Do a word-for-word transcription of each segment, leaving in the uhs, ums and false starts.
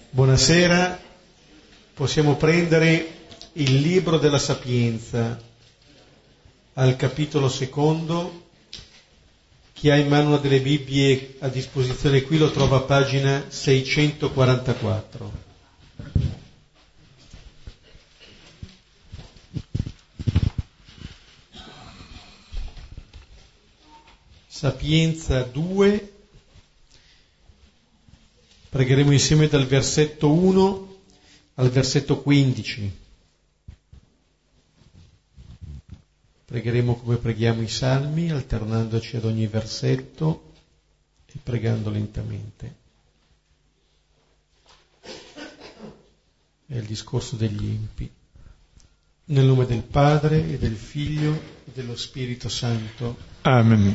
Buonasera, possiamo prendere il libro della Sapienza al capitolo secondo. Chi ha in mano una delle Bibbie a disposizione qui lo trova a pagina seicentoquarantaquattro. Sapienza due. Pregheremo insieme dal versetto uno al versetto quindici. Pregheremo come preghiamo i salmi, alternandoci ad ogni versetto e pregando lentamente. È il discorso degli empi. Nel nome del Padre e del Figlio e dello Spirito Santo. Amen.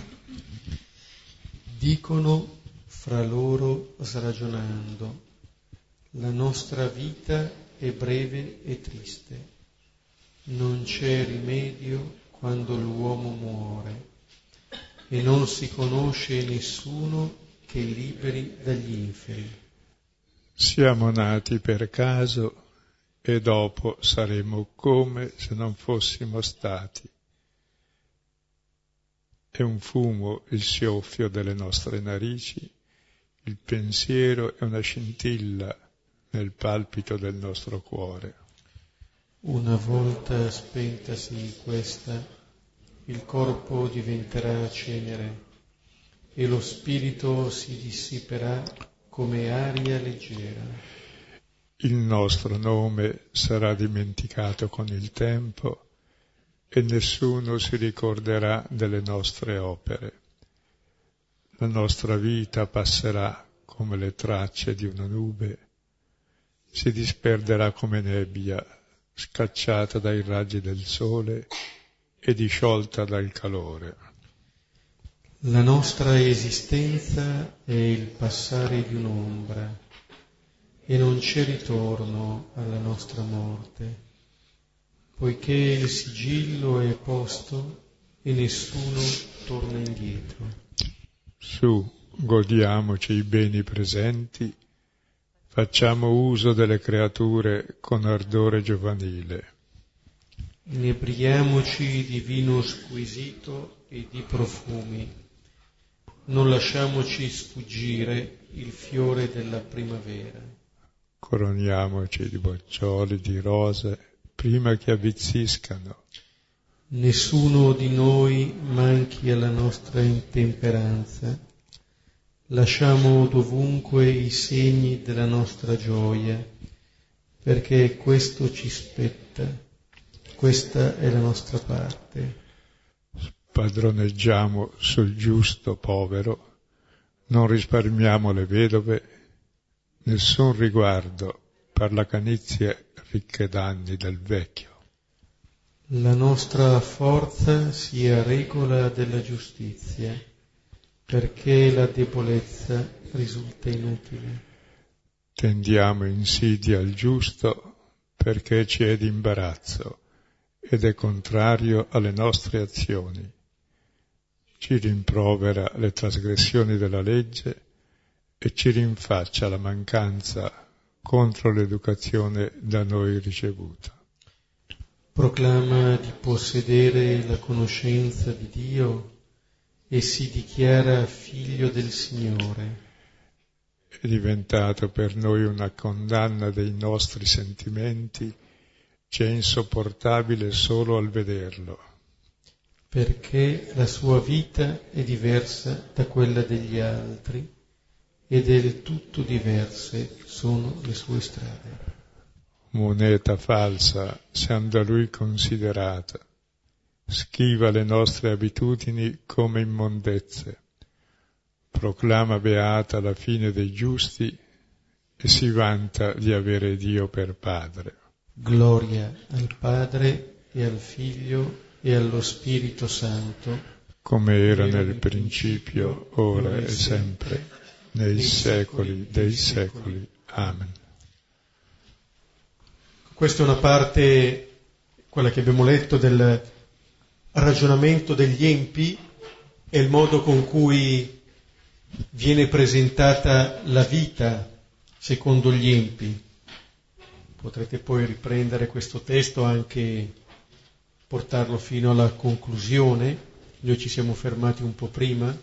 Dicono fra loro sragionando: la nostra vita è breve e triste, non c'è rimedio quando l'uomo muore, e non si conosce nessuno che liberi dagli inferi. Siamo nati per caso e dopo saremo come se non fossimo stati. È un fumo il soffio delle nostre narici, il pensiero è una scintilla nel palpito del nostro cuore. Una volta spentasi questa, il corpo diventerà cenere e lo spirito si dissiperà come aria leggera. Il nostro nome sarà dimenticato con il tempo e nessuno si ricorderà delle nostre opere. La nostra vita passerà come le tracce di una nube, si disperderà come nebbia, scacciata dai raggi del sole e disciolta dal calore. La nostra esistenza è il passare di un'ombra e non c'è ritorno alla nostra morte, poiché il sigillo è posto e nessuno torna indietro. Su, godiamoci i beni presenti, facciamo uso delle creature con ardore giovanile. Inebriamoci di vino squisito e di profumi, non lasciamoci sfuggire il fiore della primavera. Coroniamoci di boccioli, di rose, prima che avvizziscano. Nessuno di noi manchi alla nostra intemperanza. Lasciamo dovunque i segni della nostra gioia, perché questo ci spetta, questa è la nostra parte. Spadroneggiamo sul giusto povero, non risparmiamo le vedove, nessun riguardo per la canizie ricche d'anni del vecchio. La nostra forza sia regola della giustizia, perché la debolezza risulta inutile. Tendiamo insidia al giusto perché ci è d'imbarazzo ed è contrario alle nostre azioni. Ci rimprovera le trasgressioni della legge e ci rinfaccia la mancanza contro l'educazione da noi ricevuta. Proclama di possedere la conoscenza di Dio e si dichiara figlio del Signore. È diventato per noi una condanna dei nostri sentimenti, ci è insopportabile solo al vederlo. Perché la sua vita è diversa da quella degli altri e del tutto diverse sono le sue strade. Moneta falsa siamo da lui considerata, schiva le nostre abitudini come immondezze, proclama beata la fine dei giusti e si vanta di avere Dio per Padre. Gloria al Padre e al Figlio e allo Spirito Santo, come era nel principio, ora e sempre, nei secoli dei secoli. Amen. Questa è una parte, quella che abbiamo letto, del ragionamento degli empi, è il modo con cui viene presentata la vita secondo gli empi. Potrete poi riprendere questo testo, anche portarlo fino alla conclusione. Noi ci siamo fermati un po' prima.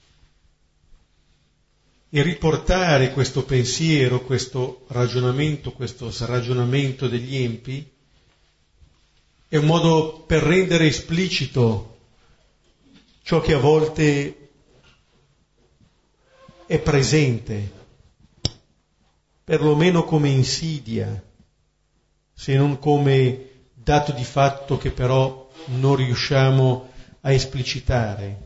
E riportare questo pensiero, questo ragionamento, questo sragionamento degli empi è un modo per rendere esplicito ciò che a volte è presente, perlomeno come insidia, se non come dato di fatto che però non riusciamo a esplicitare.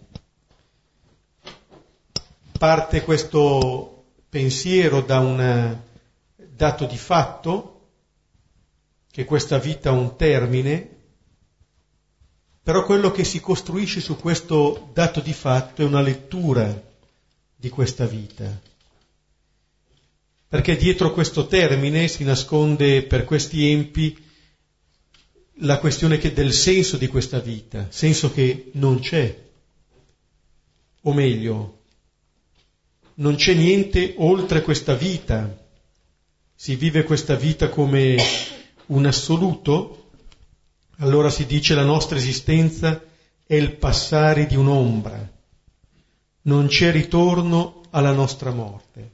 Parte questo pensiero da un dato di fatto, che questa vita ha un termine, però quello che si costruisce su questo dato di fatto è una lettura di questa vita. Perché dietro questo termine si nasconde per questi empi la questione che del senso di questa vita, senso che non c'è, o meglio, non c'è niente oltre questa vita. Si vive questa vita come un assoluto, allora si dice la nostra esistenza è il passare di un'ombra, non c'è ritorno alla nostra morte.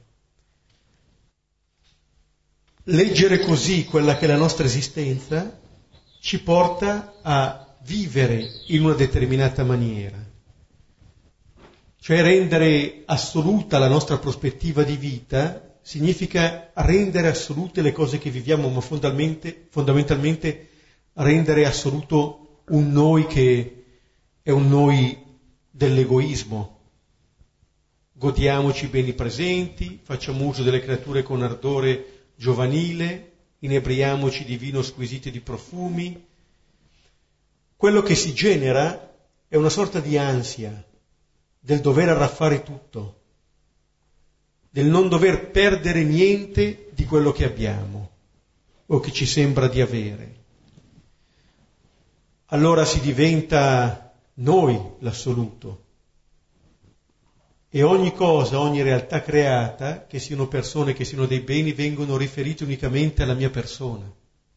Leggere così quella che è la nostra esistenza ci porta a vivere in una determinata maniera, cioè rendere assoluta la nostra prospettiva di vita significa rendere assolute le cose che viviamo, ma fondamentalmente, fondamentalmente rendere assoluto un noi che è un noi dell'egoismo. Godiamoci i beni presenti, facciamo uso delle creature con ardore giovanile, inebriamoci di vino squisito e di profumi. Quello che si genera è una sorta di ansia del dover arraffare tutto, del non dover perdere niente di quello che abbiamo o che ci sembra di avere. Allora si diventa noi l'assoluto e ogni cosa, ogni realtà creata, che siano persone, che siano dei beni, vengono riferiti unicamente alla mia persona.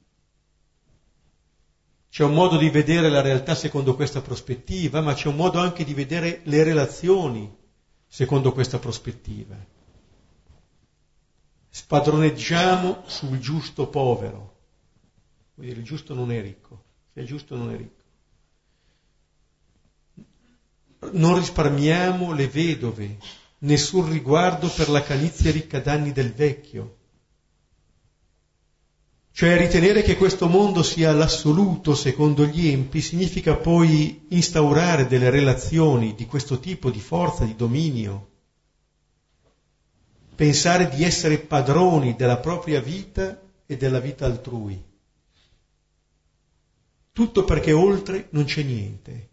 C'è un modo di vedere la realtà secondo questa prospettiva, ma c'è un modo anche di vedere le relazioni secondo questa prospettiva. Spadroneggiamo sul giusto povero. Vuol dire, il giusto non è ricco, se è giusto non è ricco. Non risparmiamo le vedove, nessun riguardo per la canizia ricca d'anni del vecchio. Cioè ritenere che questo mondo sia l'assoluto secondo gli empi significa poi instaurare delle relazioni di questo tipo, di forza, di dominio. Pensare di essere padroni della propria vita e della vita altrui. Tutto perché oltre non c'è niente.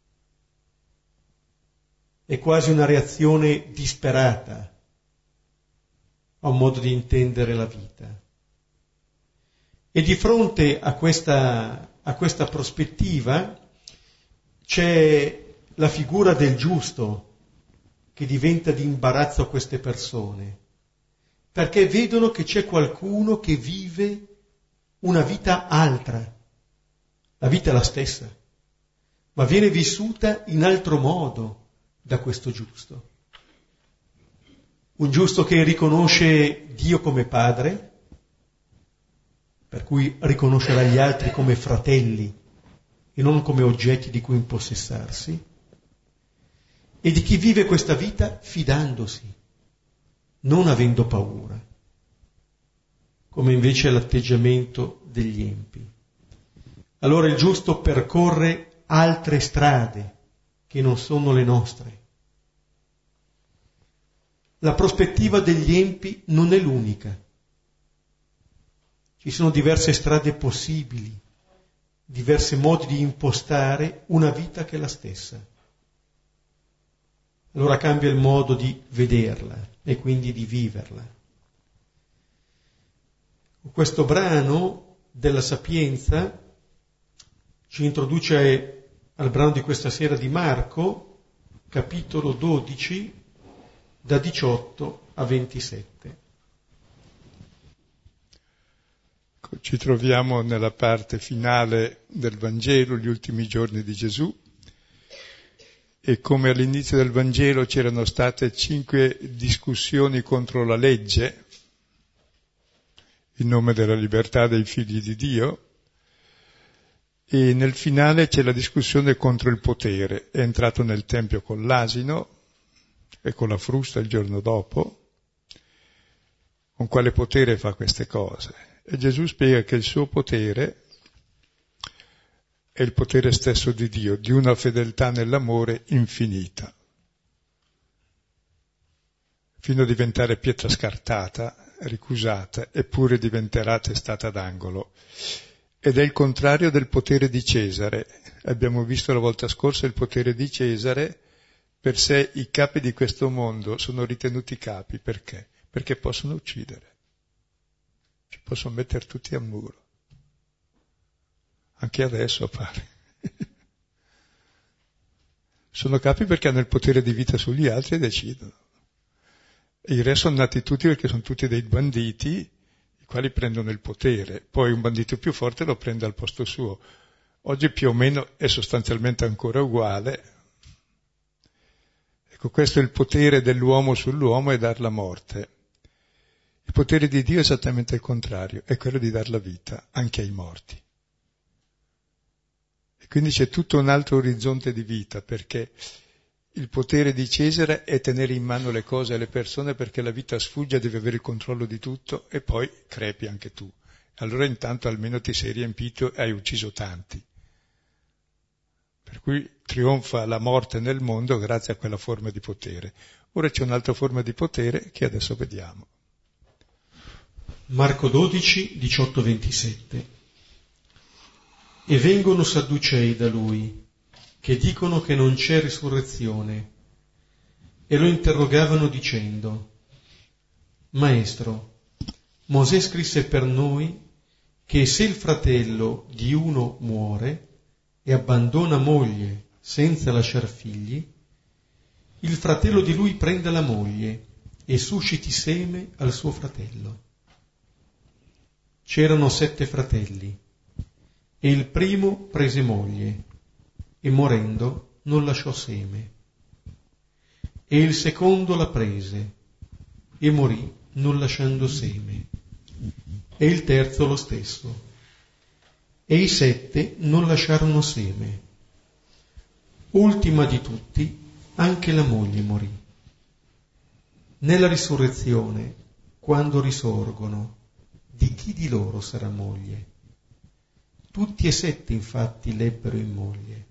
È quasi una reazione disperata a un modo di intendere la vita. E di fronte a questa, a questa prospettiva c'è la figura del giusto che diventa di imbarazzo a queste persone, perché vedono che c'è qualcuno che vive una vita altra. La vita è la stessa, ma viene vissuta in altro modo da questo giusto. Un giusto che riconosce Dio come padre, per cui riconoscerà gli altri come fratelli e non come oggetti di cui impossessarsi, e di chi vive questa vita fidandosi, non avendo paura, come invece è l'atteggiamento degli empi. Allora il giusto percorre altre strade che non sono le nostre. La prospettiva degli empi non è l'unica. Ci sono diverse strade possibili, diversi modi di impostare una vita che è la stessa. Allora cambia il modo di vederla e quindi di viverla. Questo brano della Sapienza ci introduce al brano di questa sera di Marco, capitolo dodici, da diciotto a ventisette. Ci troviamo nella parte finale del Vangelo, gli ultimi giorni di Gesù, e come all'inizio del Vangelo c'erano state cinque discussioni contro la legge, in nome della libertà dei figli di Dio, e nel finale c'è la discussione contro il potere. È entrato nel Tempio con l'asino e con la frusta il giorno dopo. Con quale potere fa queste cose? E Gesù spiega che il suo potere è il potere stesso di Dio, di una fedeltà nell'amore infinita, fino a diventare pietra scartata, ricusata, eppure diventerà testata d'angolo. Ed è il contrario del potere di Cesare. Abbiamo visto la volta scorsa il potere di Cesare. Per sé i capi di questo mondo sono ritenuti capi. Perché? Perché possono uccidere. Ci possono mettere tutti a muro. Anche adesso pare. Sono capi perché hanno il potere di vita sugli altri e decidono. E i re sono nati tutti perché sono tutti dei banditi, i quali prendono il potere, poi un bandito più forte lo prende al posto suo. Oggi più o meno è sostanzialmente ancora uguale. Ecco, questo è il potere dell'uomo sull'uomo, e dar la morte. Il potere di Dio è esattamente il contrario, è quello di dar la vita anche ai morti. E quindi c'è tutto un altro orizzonte di vita, perché il potere di Cesare è tenere in mano le cose e le persone, perché la vita sfugge, deve avere il controllo di tutto e poi crepi anche tu. Allora intanto almeno ti sei riempito e hai ucciso tanti. Per cui trionfa la morte nel mondo grazie a quella forma di potere. Ora c'è un'altra forma di potere che adesso vediamo. Marco dodici, diciotto ventisette. E vengono Sadducei da lui, che dicono che non c'è risurrezione, e lo interrogavano dicendo: Maestro, Mosè scrisse per noi che se il fratello di uno muore e abbandona moglie senza lasciar figli, il fratello di lui prenda la moglie e susciti seme al suo fratello. C'erano sette fratelli, e il primo prese moglie, e morendo non lasciò seme. E il secondo la prese, e morì non lasciando seme. E il terzo lo stesso. E i sette non lasciarono seme. Ultima di tutti, anche la moglie morì. Nella risurrezione, quando risorgono, di chi di loro sarà moglie? Tutti e sette infatti l'ebbero in moglie.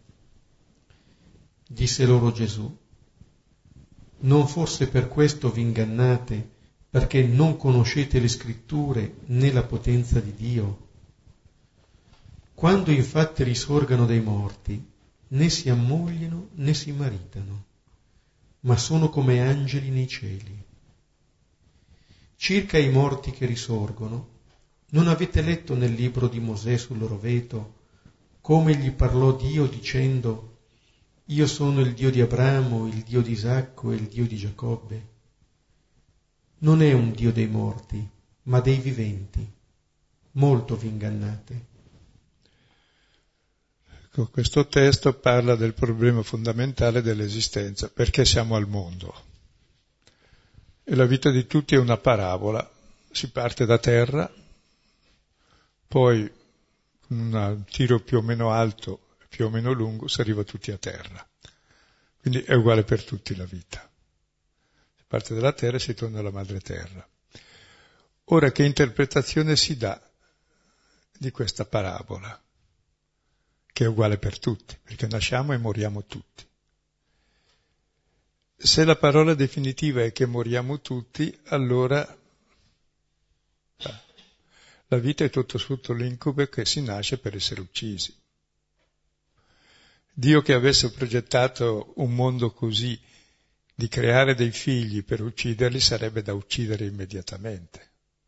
Disse loro Gesù: non forse per questo vi ingannate, perché non conoscete le scritture né la potenza di Dio? Quando infatti risorgano dai morti, né si ammogliano né si maritano, ma sono come angeli nei cieli. Circa i morti che risorgono, non avete letto nel libro di Mosè sul roveto come gli parlò Dio dicendo: io sono il Dio di Abramo, il Dio di Isacco e il Dio di Giacobbe? Non è un Dio dei morti, ma dei viventi. Molto vi ingannate. Ecco, questo testo parla del problema fondamentale dell'esistenza, perché siamo al mondo. E la vita di tutti è una parabola. Si parte da terra, poi con un tiro più o meno alto, più o meno lungo, si arriva tutti a terra. Quindi è uguale per tutti la vita. Si parte dalla terra e si torna alla madre terra. Ora, che interpretazione si dà di questa parabola? Che è uguale per tutti, perché nasciamo e moriamo tutti. Se la parola definitiva è che moriamo tutti, allora la vita è tutto sotto l'incubo che si nasce per essere uccisi. Dio, che avesse progettato un mondo così, di creare dei figli per ucciderli, sarebbe da uccidere immediatamente.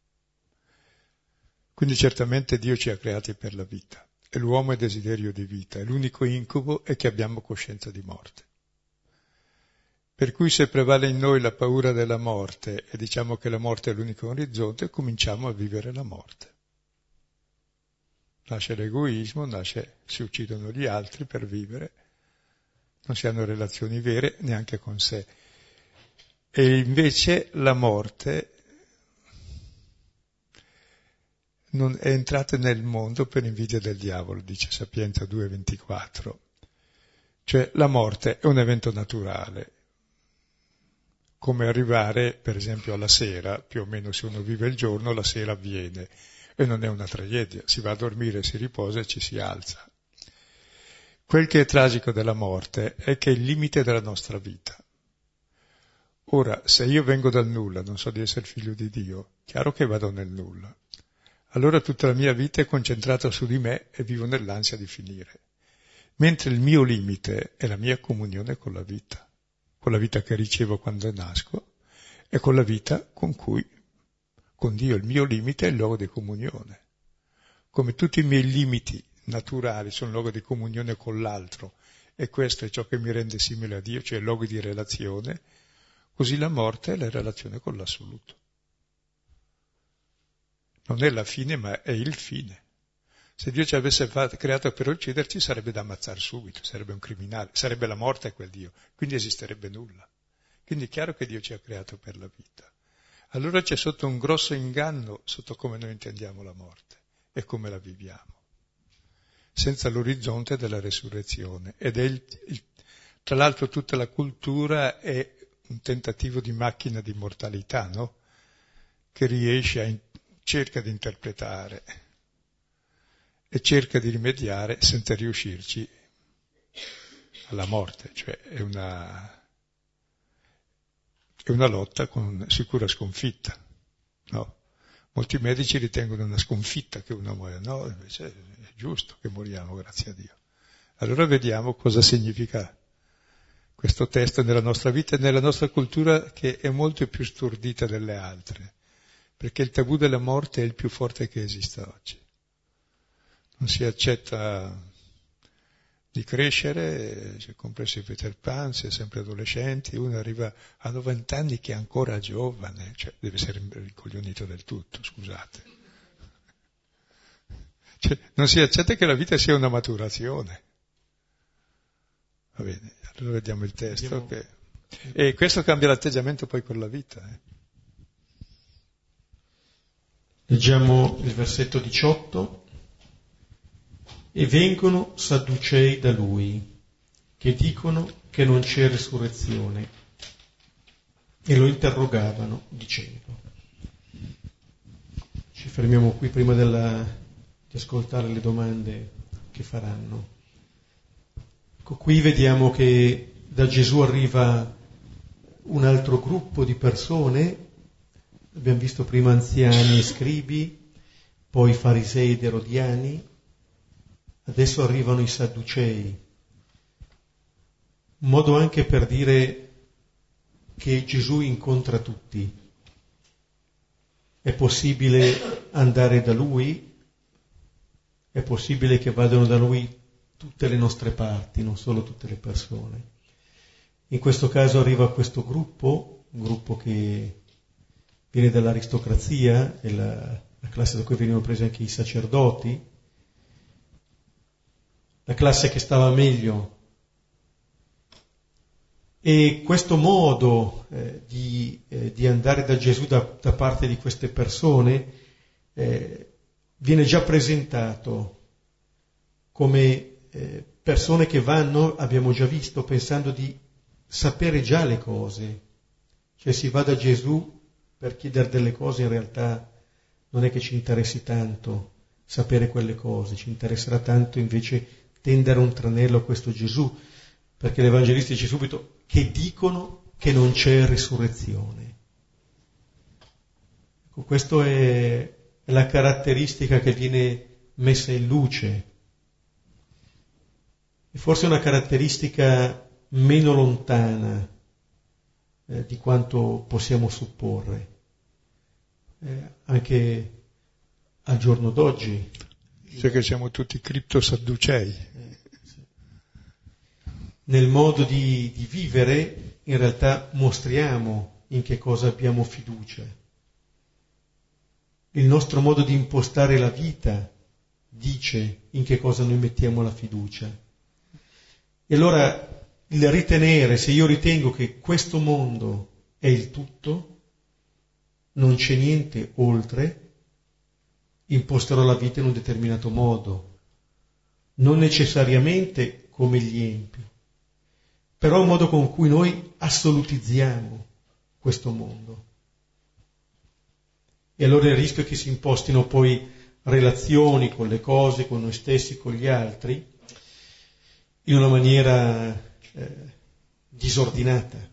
Quindi certamente Dio ci ha creati per la vita, e l'uomo è desiderio di vita, e l'unico incubo è che abbiamo coscienza di morte. Per cui se prevale in noi la paura della morte, e diciamo che la morte è l'unico orizzonte, cominciamo a vivere la morte. nasce l'egoismo, nasce, si uccidono gli altri per vivere, non si hanno relazioni vere neanche con sé. E invece la morte non è entrata nel mondo per invidia del diavolo, dice Sapienza due ventiquattro. Cioè la morte è un evento naturale, come arrivare per esempio alla sera, più o meno se uno vive il giorno, la sera avviene e non è una tragedia, si va a dormire, si riposa e ci si alza. Quel che è tragico della morte è che è il limite della nostra vita. Ora, se io vengo dal nulla, non so di essere figlio di Dio, chiaro che vado nel nulla. Allora tutta la mia vita è concentrata su di me e vivo nell'ansia di finire. Mentre il mio limite è la mia comunione con la vita, con la vita che ricevo quando nasco e con la vita con cui, con Dio, il mio limite è il luogo di comunione. Come tutti i miei limiti naturali sono il luogo di comunione con l'altro e questo è ciò che mi rende simile a Dio, cioè il luogo di relazione, così la morte è la relazione con l'assoluto. Non è la fine, ma è il fine. Se Dio ci avesse fatto, creato per ucciderci, sarebbe da ammazzare subito, sarebbe un criminale, sarebbe la morte quel Dio, quindi esisterebbe nulla. Quindi è chiaro che Dio ci ha creato per la vita. Allora c'è sotto un grosso inganno sotto come noi intendiamo la morte e come la viviamo, senza l'orizzonte della resurrezione. Ed è il, il, tra l'altro tutta la cultura è un tentativo di macchina di mortalità, no? Che riesce a, cerca di interpretare e cerca di rimediare senza riuscirci alla morte, cioè è una, è una lotta con sicura sconfitta, no? Molti medici ritengono una sconfitta che uno muoia, no, invece è giusto che moriamo, grazie a Dio. Allora vediamo cosa significa questo testo nella nostra vita e nella nostra cultura, che è molto più stordita delle altre, perché il tabù della morte è il più forte che esista oggi. Non si accetta di crescere, c'è compreso il Peter Pan, si è sempre adolescenti, uno arriva a novanta anni che è ancora giovane, cioè deve essere ricoglionito del tutto, scusate. Cioè, non si accetta che la vita sia una maturazione. Va bene, allora vediamo il testo. Vediamo. Che... E questo cambia l'atteggiamento poi con la vita. Eh. Leggiamo il versetto diciotto. E vengono sadducei da lui, che dicono che non c'è resurrezione, e lo interrogavano dicendo. Ci fermiamo qui prima della, di ascoltare le domande che faranno. Ecco, qui vediamo che da Gesù arriva un altro gruppo di persone, abbiamo visto prima anziani e scribi, poi farisei ed erodiani. Adesso arrivano i sadducei, un modo anche per dire che Gesù incontra tutti. È possibile andare da Lui, è possibile che vadano da Lui tutte le nostre parti, non solo tutte le persone. In questo caso arriva questo gruppo, un gruppo che viene dall'aristocrazia, è la, la classe da cui venivano presi anche i sacerdoti, la classe che stava meglio, e questo modo eh, di, eh, di andare da Gesù da, da parte di queste persone eh, viene già presentato come eh, persone che vanno, abbiamo già visto, pensando di sapere già le cose, cioè si va da Gesù per chiedere delle cose, in realtà non è che ci interessi tanto sapere quelle cose, ci interesserà tanto invece tendere un tranello a questo Gesù, perché l'Evangelista dice subito che dicono che non c'è risurrezione. Ecco, questa è la caratteristica che viene messa in luce, e forse una caratteristica meno lontana eh, di quanto possiamo supporre, eh, anche al giorno d'oggi. Cioè che siamo tutti criptosadducei. Eh, sì. Nel modo di, di vivere, in realtà mostriamo in che cosa abbiamo fiducia. Il nostro modo di impostare la vita dice in che cosa noi mettiamo la fiducia. E allora il ritenere, se io ritengo che questo mondo è il tutto, non c'è niente oltre, imposterò la vita in un determinato modo, non necessariamente come gli empi, però un modo con cui noi assolutizziamo questo mondo. E allora il rischio è che si impostino poi relazioni con le cose, con noi stessi, con gli altri, in una maniera eh, disordinata.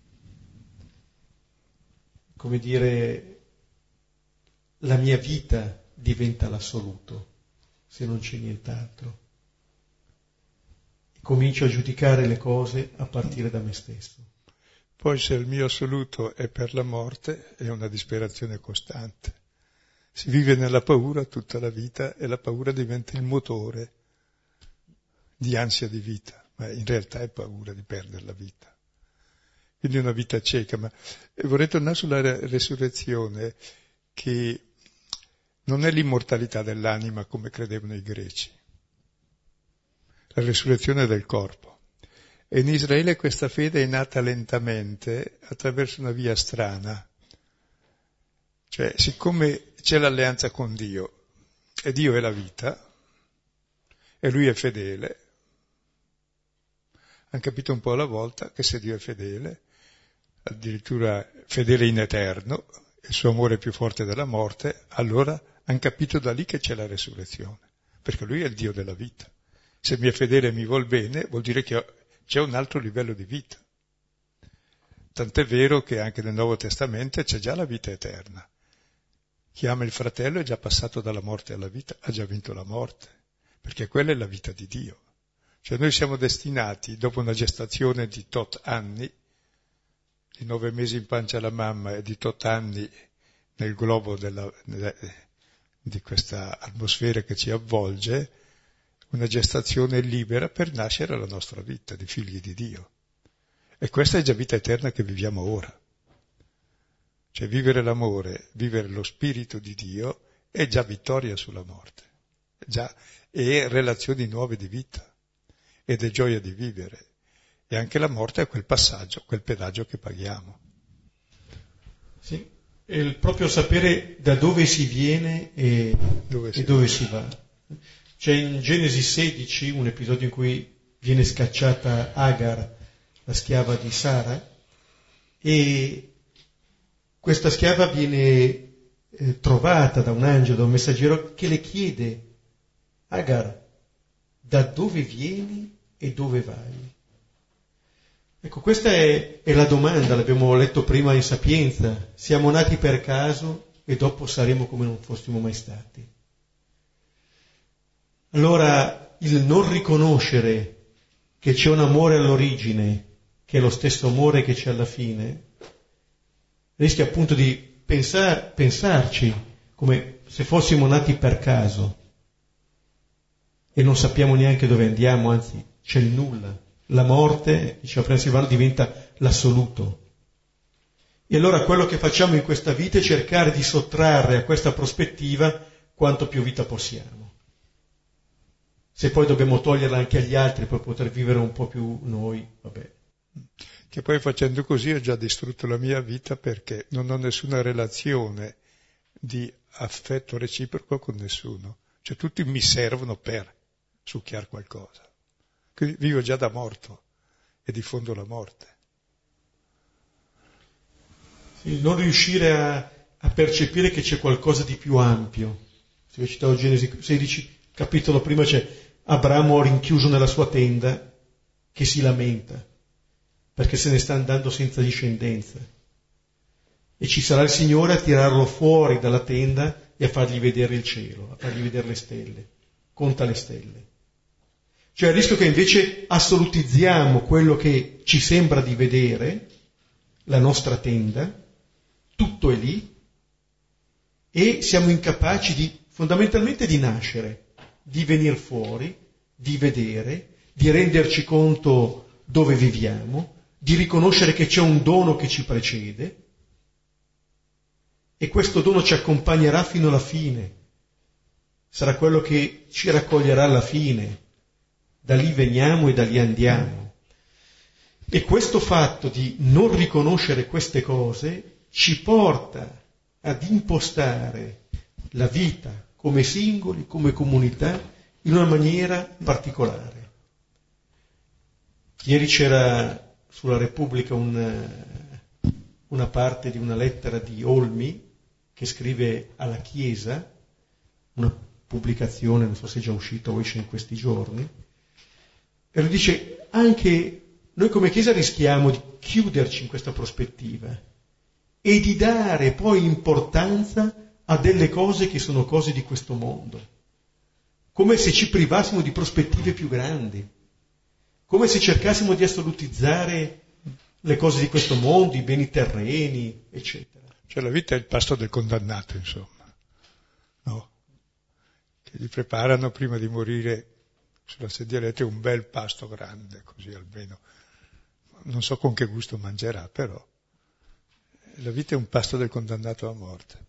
Come dire, la mia vita diventa l'assoluto, se non c'è nient'altro. E comincio a giudicare le cose a partire da me stesso. Poi se il mio assoluto è per la morte, è una disperazione costante. Si vive nella paura tutta la vita e la paura diventa il motore di ansia di vita, ma in realtà è paura di perdere la vita. Quindi una vita cieca. Ma vorrei tornare sulla resurrezione, che non è l'immortalità dell'anima come credevano i greci, la resurrezione del corpo. E in Israele questa fede è nata lentamente attraverso una via strana. Cioè, siccome c'è l'alleanza con Dio, e Dio è la vita, e Lui è fedele, hanno capito un po' alla volta che se Dio è fedele, addirittura fedele in eterno, il suo amore è più forte della morte, allora hanno capito da lì che c'è la resurrezione, perché Lui è il Dio della vita. Se mi è fedele e mi vuol bene, vuol dire che c'è un altro livello di vita. Tant'è vero che anche nel Nuovo Testamento c'è già la vita eterna. Chi ama il fratello è già passato dalla morte alla vita, ha già vinto la morte, perché quella è la vita di Dio. Cioè noi siamo destinati, dopo una gestazione di tot anni, di nove mesi in pancia alla mamma e di tot anni nel globo della, di questa atmosfera che ci avvolge, una gestazione libera per nascere la nostra vita di figli di Dio. E questa è già vita eterna che viviamo ora. Cioè vivere l'amore, vivere lo spirito di Dio è già vittoria sulla morte, già, è relazioni nuove di vita ed è gioia di vivere. E anche la morte è quel passaggio, quel pedaggio che paghiamo. Sì, è il proprio sapere da dove si viene e dove si, e dove si va. C'è in Genesi sedici un episodio in cui viene scacciata Agar, la schiava di Sara, e questa schiava viene eh, trovata da un angelo, da un messaggero che le chiede: Agar, da dove vieni e dove vai? Ecco, questa è, è la domanda, l'abbiamo letto prima in Sapienza: siamo nati per caso e dopo saremo come non fossimo mai stati. Allora, il non riconoscere che c'è un amore all'origine, che è lo stesso amore che c'è alla fine, rischia appunto di pensar, pensarci come se fossimo nati per caso e non sappiamo neanche dove andiamo, anzi c'è il nulla. La morte, diceva prima Silvano, diventa l'assoluto. E allora quello che facciamo in questa vita è cercare di sottrarre a questa prospettiva quanto più vita possiamo. Se poi dobbiamo toglierla anche agli altri per poter vivere un po' più noi, vabbè. Che poi facendo così ho già distrutto la mia vita, perché non ho nessuna relazione di affetto reciproco con nessuno. Cioè tutti mi servono per succhiare qualcosa. Quindi vivo già da morto e diffondo la morte. Sì, non riuscire a, a percepire che c'è qualcosa di più ampio. Se io citavo Genesi sedici, capitolo prima, c'è Abramo rinchiuso nella sua tenda che si lamenta perché se ne sta andando senza discendenza, e ci sarà il Signore a tirarlo fuori dalla tenda e a fargli vedere il cielo, a fargli vedere le stelle. Conta le stelle. Cioè il rischio che invece assolutizziamo quello che ci sembra di vedere, la nostra tenda, tutto è lì, e siamo incapaci di fondamentalmente di nascere, di venire fuori, di vedere, di renderci conto dove viviamo, di riconoscere che c'è un dono che ci precede e questo dono ci accompagnerà fino alla fine. sarà quello che ci raccoglierà alla fine. Da lì veniamo e da lì andiamo. E questo fatto di non riconoscere queste cose ci porta ad impostare la vita come singoli, come comunità, in una maniera particolare. Ieri c'era sulla Repubblica un, una parte di una lettera di Olmi che scrive alla Chiesa, una pubblicazione, non so se è già uscita o esce in questi giorni, e lui dice: anche noi come Chiesa rischiamo di chiuderci in questa prospettiva e di dare poi importanza a delle cose che sono cose di questo mondo, come se ci privassimo di prospettive più grandi, come se cercassimo di assolutizzare le cose di questo mondo, i beni terreni, eccetera. Cioè la vita è il pasto del condannato, insomma, no? Che gli preparano prima di morire sulla sedia elettrica un bel pasto grande, così almeno. Non so con che gusto mangerà, però la vita è un pasto del condannato a morte.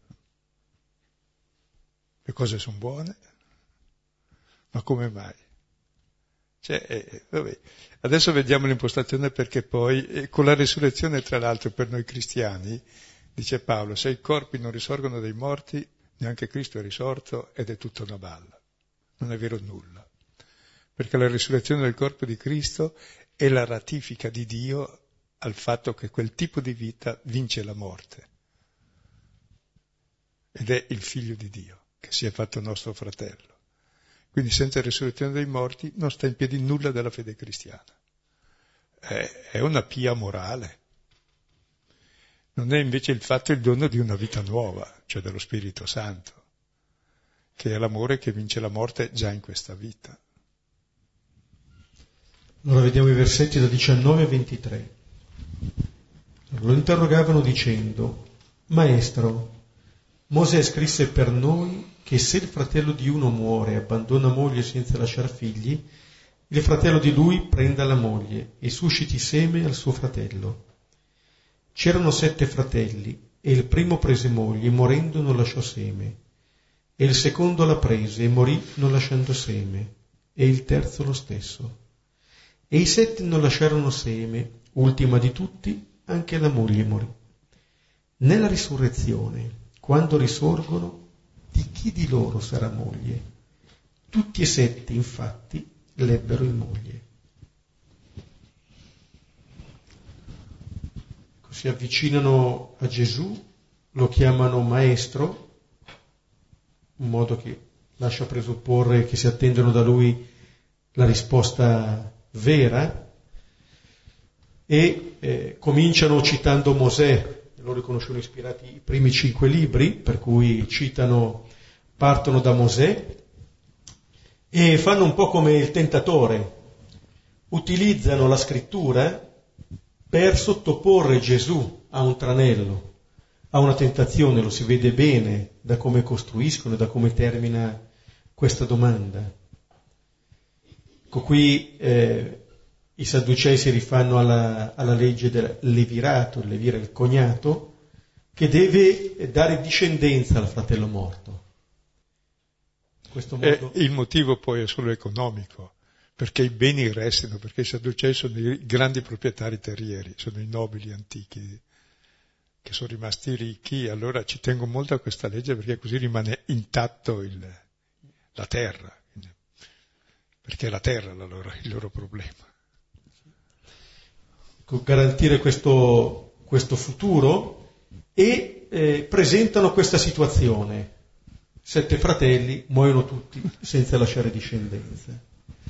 Le cose sono buone, ma come mai? Cioè, eh, vabbè. Adesso vediamo l'impostazione, perché poi eh, con la risurrezione, tra l'altro, per noi cristiani, dice Paolo, se i corpi non risorgono dai morti, neanche Cristo è risorto ed è tutta una balla. Non è vero nulla. Perché la risurrezione del corpo di Cristo è la ratifica di Dio al fatto che quel tipo di vita vince la morte. Ed è il Figlio di Dio, che si è fatto nostro fratello. Quindi senza risurrezione dei morti non sta in piedi nulla della fede cristiana. È, è una pia morale. Non è invece il fatto il dono di una vita nuova, cioè dello Spirito Santo, che è l'amore che vince la morte già in questa vita. Allora vediamo i versetti da diciannove a ventitré. Lo interrogavano dicendo: Maestro, Mosè scrisse per noi che se il fratello di uno muore e abbandona moglie senza lasciar figli, il fratello di lui prenda la moglie e susciti seme al suo fratello. C'erano sette fratelli e il primo prese moglie e morendo non lasciò seme, e il secondo la prese e morì non lasciando seme, e il terzo lo stesso. E i sette non lasciarono seme, ultima di tutti anche la moglie morì. Nella risurrezione, quando risorgono, di chi di loro sarà moglie? Tutti e sette, infatti, l'ebbero in moglie. Si avvicinano a Gesù, lo chiamano maestro, in modo che lascia presupporre che si attendono da lui la risposta vera, e eh, cominciano citando Mosè. Loro conoscono ispirati i primi cinque libri, per cui citano, partono da Mosè e fanno un po' come il tentatore, utilizzano la scrittura per sottoporre Gesù a un tranello, a una tentazione. Lo si vede bene da come costruiscono e da come termina questa domanda. Ecco, qui eh, i Sadducei si rifanno alla, alla legge del levirato, il levire è il cognato, che deve dare discendenza al fratello morto. In questo modo... E il motivo poi è solo economico, perché i beni restino, perché i Sadducei sono i grandi proprietari terrieri, sono i nobili antichi che sono rimasti ricchi, allora ci tengo molto a questa legge perché così rimane intatto il, la terra, perché è la terra la loro, il loro problema. Garantire questo, questo futuro, e eh, presentano questa situazione: sette fratelli muoiono tutti senza lasciare discendenza.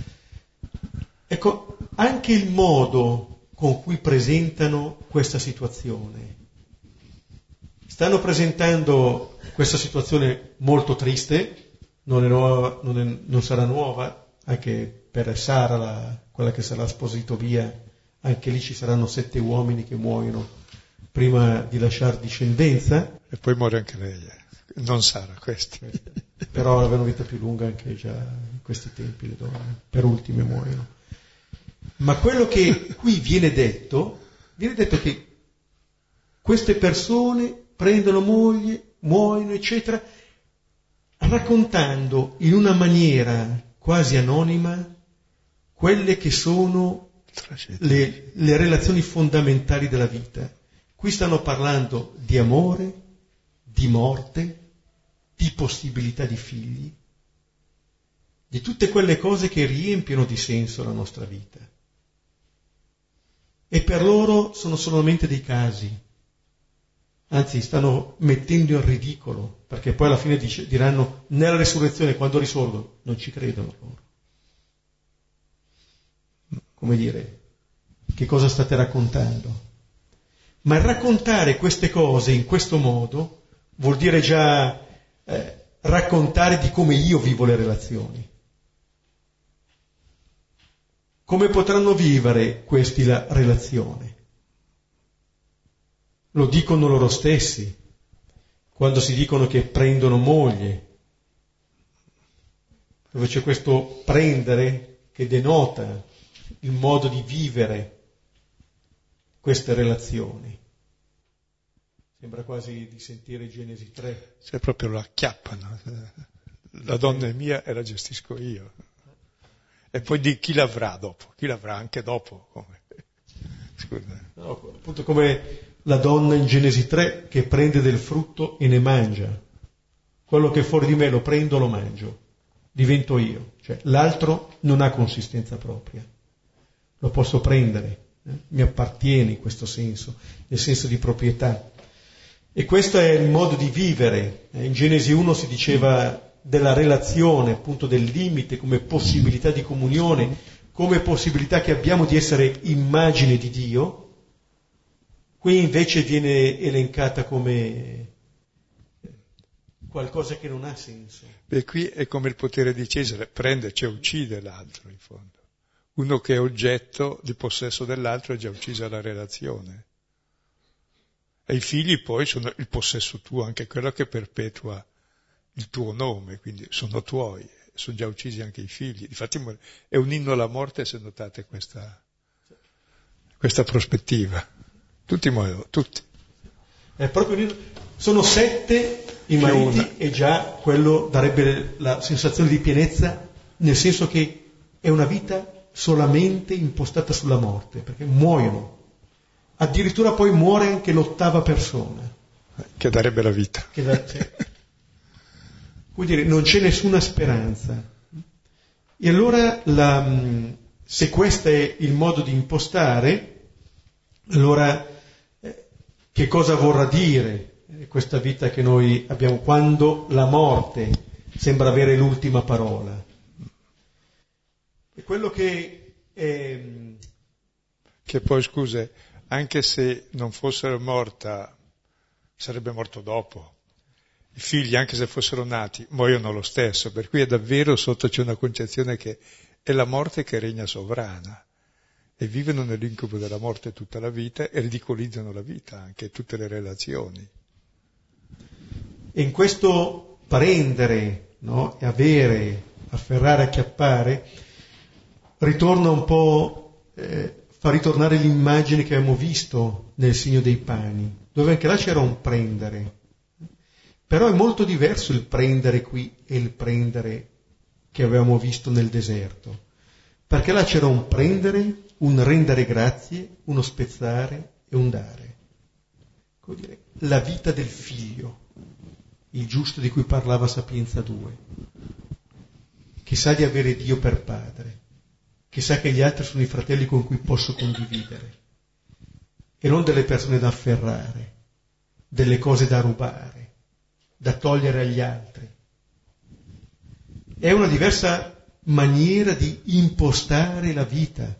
Ecco, anche il modo con cui presentano questa situazione, stanno presentando questa situazione molto triste, non, è nuova, non, è, non sarà nuova, anche per Sara, la, quella che sarà sposito via. Anche lì ci saranno sette uomini che muoiono prima di lasciare discendenza. E poi muore anche lei, eh. Non Sara, questi. Però avevano vita più lunga anche già in questi tempi, le donne, per ultime muoiono. Ma quello che qui viene detto, viene detto che queste persone prendono moglie, muoiono, eccetera, raccontando in una maniera quasi anonima quelle che sono le, le relazioni fondamentali della vita. Qui stanno parlando di amore, di morte, di possibilità di figli, di tutte quelle cose che riempiono di senso la nostra vita. E per loro sono solamente dei casi, anzi stanno mettendo in ridicolo, perché poi alla fine dice, diranno nella resurrezione, quando risorgono, non ci credono loro. Come dire, che cosa state raccontando? Ma il raccontare queste cose in questo modo vuol dire già eh, raccontare di come io vivo le relazioni. Come potranno vivere questi la relazione? Lo dicono loro stessi, quando si dicono che prendono moglie, dove c'è questo prendere che denota il modo di vivere queste relazioni. Sembra quasi di sentire Genesi tre. Cioè proprio la acchiappano. La donna è mia e la gestisco io. E poi di chi l'avrà dopo? Chi l'avrà anche dopo? Come? Scusa. No, appunto come la donna in Genesi tre che prende del frutto e ne mangia. Quello che è fuori di me lo prendo, lo mangio. Divento io. Cioè l'altro non ha consistenza propria. Lo posso prendere. Eh? Mi appartiene in questo senso, nel senso di proprietà. E questo è il modo di vivere. In Genesi uno si diceva della relazione, appunto del limite come possibilità di comunione, come possibilità che abbiamo di essere immagine di Dio. Qui invece viene elencata come qualcosa che non ha senso. E qui è come il potere di Cesare, prende, cioè uccide l'altro in fondo. Uno che è oggetto di possesso dell'altro è già uccisa la relazione. E i figli poi sono il possesso tuo, anche quello che perpetua il tuo nome, quindi sono tuoi, sono già uccisi anche i figli. Infatti è un inno alla morte, se notate questa, questa prospettiva. Tutti muoiono, tutti. È proprio un inno. Sono sette i mariti e già quello darebbe la sensazione di pienezza, nel senso che è una vita solamente impostata sulla morte, perché muoiono. Addirittura poi muore anche l'ottava persona. Che darebbe la vita. Che da, cioè, vuol dire, non c'è nessuna speranza. E allora, la, se questo è il modo di impostare, allora eh, che cosa vorrà dire questa vita che noi abbiamo quando la morte sembra avere l'ultima parola? E quello che è... Che poi, scuse, anche se non fossero morta, sarebbe morto dopo. I figli, anche se fossero nati, muoiono lo stesso. Per cui è davvero sotto c'è una concezione che è la morte che regna sovrana. E vivono nell'incubo della morte tutta la vita e ridicolizzano la vita, anche tutte le relazioni. E in questo prendere, no? E avere, afferrare, acchiappare, ritorna un po'... Eh, fa ritornare l'immagine che abbiamo visto nel segno dei pani, dove anche là c'era un prendere. Però è molto diverso il prendere qui e il prendere che avevamo visto nel deserto, perché là c'era un prendere, un rendere grazie, uno spezzare e un dare. Come dire, la vita del figlio, il giusto di cui parlava Sapienza due, che sa di avere Dio per padre, che sa che gli altri sono i fratelli con cui posso condividere, e non delle persone da afferrare, delle cose da rubare, da togliere agli altri. È una diversa maniera di impostare la vita.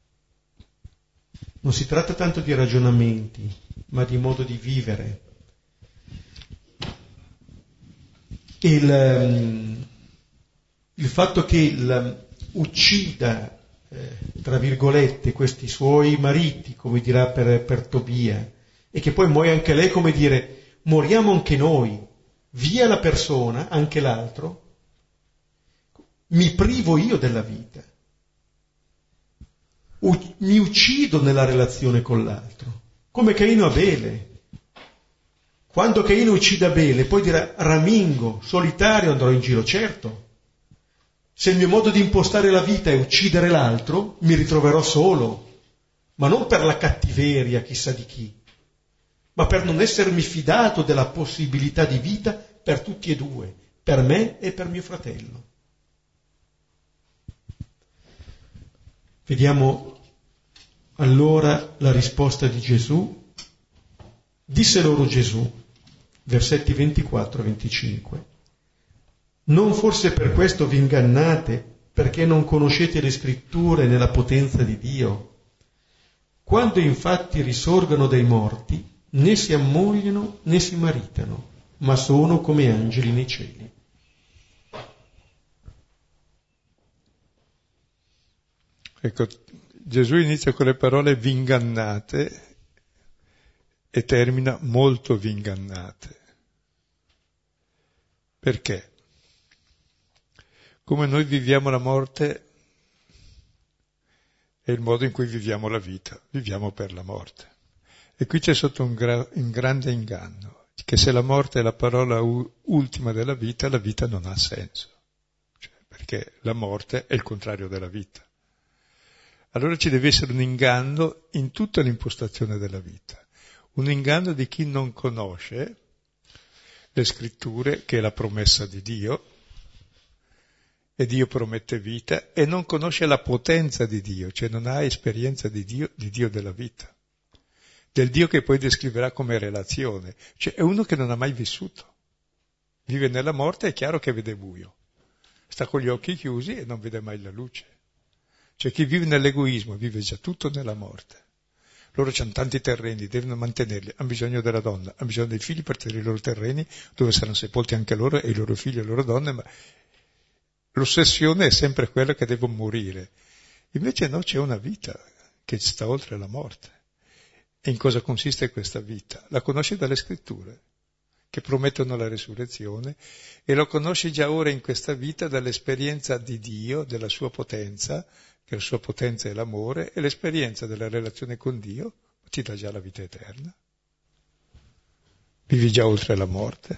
Non si tratta tanto di ragionamenti, ma di modo di vivere. Il, il fatto che il, uccida Eh, tra virgolette questi suoi mariti, come dirà per, per Tobia, e che poi muore anche lei, come dire, moriamo anche noi, via la persona, anche l'altro, mi privo io della vita, U- mi uccido nella relazione con l'altro, come Caino Abele. Quando Caino uccide Abele, poi dirà ramingo, solitario andrò in giro, certo. Se il mio modo di impostare la vita è uccidere l'altro, mi ritroverò solo, ma non per la cattiveria chissà di chi, ma per non essermi fidato della possibilità di vita per tutti e due, per me e per mio fratello. Vediamo allora la risposta di Gesù. Disse loro Gesù, versetti ventiquattro e venticinque, non forse per questo vi ingannate, perché non conoscete le scritture né la potenza di Dio? Quando infatti risorgono dai morti, né si ammogliano né si maritano, ma sono come angeli nei cieli. Ecco, Gesù inizia con le parole vi ingannate e termina molto vi ingannate. Perché? Come noi viviamo la morte è il modo in cui viviamo la vita, viviamo per la morte. E qui c'è sotto un, gra- un grande inganno, che se la morte è la parola u- ultima della vita, la vita non ha senso, cioè, perché la morte è il contrario della vita. Allora ci deve essere un inganno in tutta l'impostazione della vita, un inganno di chi non conosce le scritture, che è la promessa di Dio, e Dio promette vita, e non conosce la potenza di Dio, cioè non ha esperienza di Dio, di Dio della vita, del Dio che poi descriverà come relazione, cioè è uno che non ha mai vissuto, vive nella morte, è chiaro che vede buio, sta con gli occhi chiusi e non vede mai la luce, cioè chi vive nell'egoismo vive già tutto nella morte. Loro hanno tanti terreni, devono mantenerli, hanno bisogno della donna, hanno bisogno dei figli per tenere i loro terreni, dove saranno sepolti anche loro e i loro figli e le loro donne, ma l'ossessione è sempre quella che devono morire. Invece no, c'è una vita che sta oltre la morte. E in cosa consiste questa vita? La conosci dalle scritture, che promettono la resurrezione, e lo conosci già ora in questa vita dall'esperienza di Dio, della sua potenza, che la sua potenza è l'amore, e l'esperienza della relazione con Dio ti dà già la vita eterna. Vivi già oltre la morte.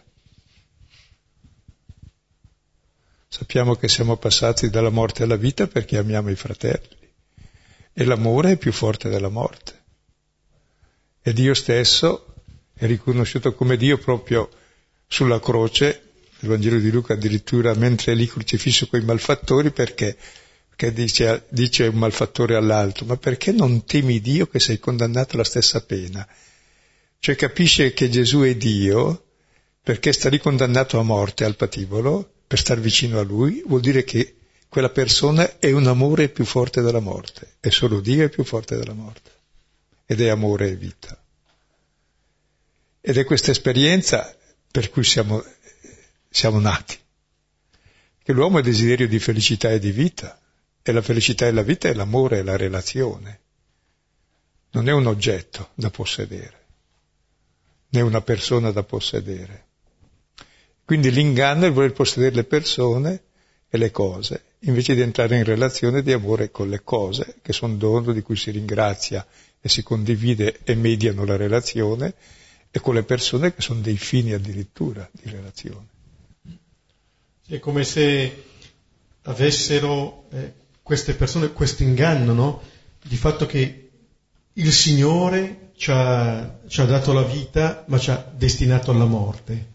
Sappiamo che siamo passati dalla morte alla vita perché amiamo i fratelli, e l'amore è più forte della morte. E Dio stesso è riconosciuto come Dio proprio sulla croce, nel Vangelo di Luca addirittura, mentre è lì crocifisso con i malfattori, perché? Perché dice, dice un malfattore all'altro, ma perché non temi Dio che sei condannato alla stessa pena? Cioè capisce che Gesù è Dio, perché sta lì condannato a morte al patibolo, per star vicino a Lui, vuol dire che quella persona è un amore più forte della morte, e solo Dio è più forte della morte, ed è amore e vita. Ed è questa esperienza per cui siamo, siamo nati, che l'uomo ha desiderio di felicità e di vita, e la felicità e la vita è l'amore e la relazione, non è un oggetto da possedere, né una persona da possedere. Quindi l'inganno è il voler possedere le persone e le cose, invece di entrare in relazione di amore con le cose, che sono dono di cui si ringrazia e si condivide e mediano la relazione, e con le persone che sono dei fini addirittura di relazione. È come se avessero eh, queste persone questo inganno, no? Di fatto che il Signore ci ha, ci ha dato la vita, ma ci ha destinato alla morte.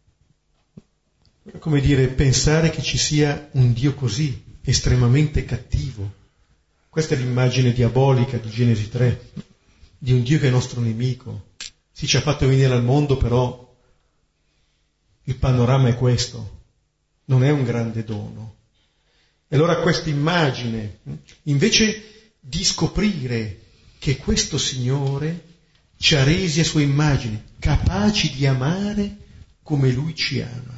Come dire, pensare che ci sia un Dio così, estremamente cattivo. Questa è l'immagine diabolica di Genesi tre, di un Dio che è nostro nemico. Si ci ha fatto venire al mondo, però il panorama è questo, non è un grande dono. E allora questa immagine, invece di scoprire che questo Signore ci ha resi a sua immagine, capaci di amare come Lui ci ama.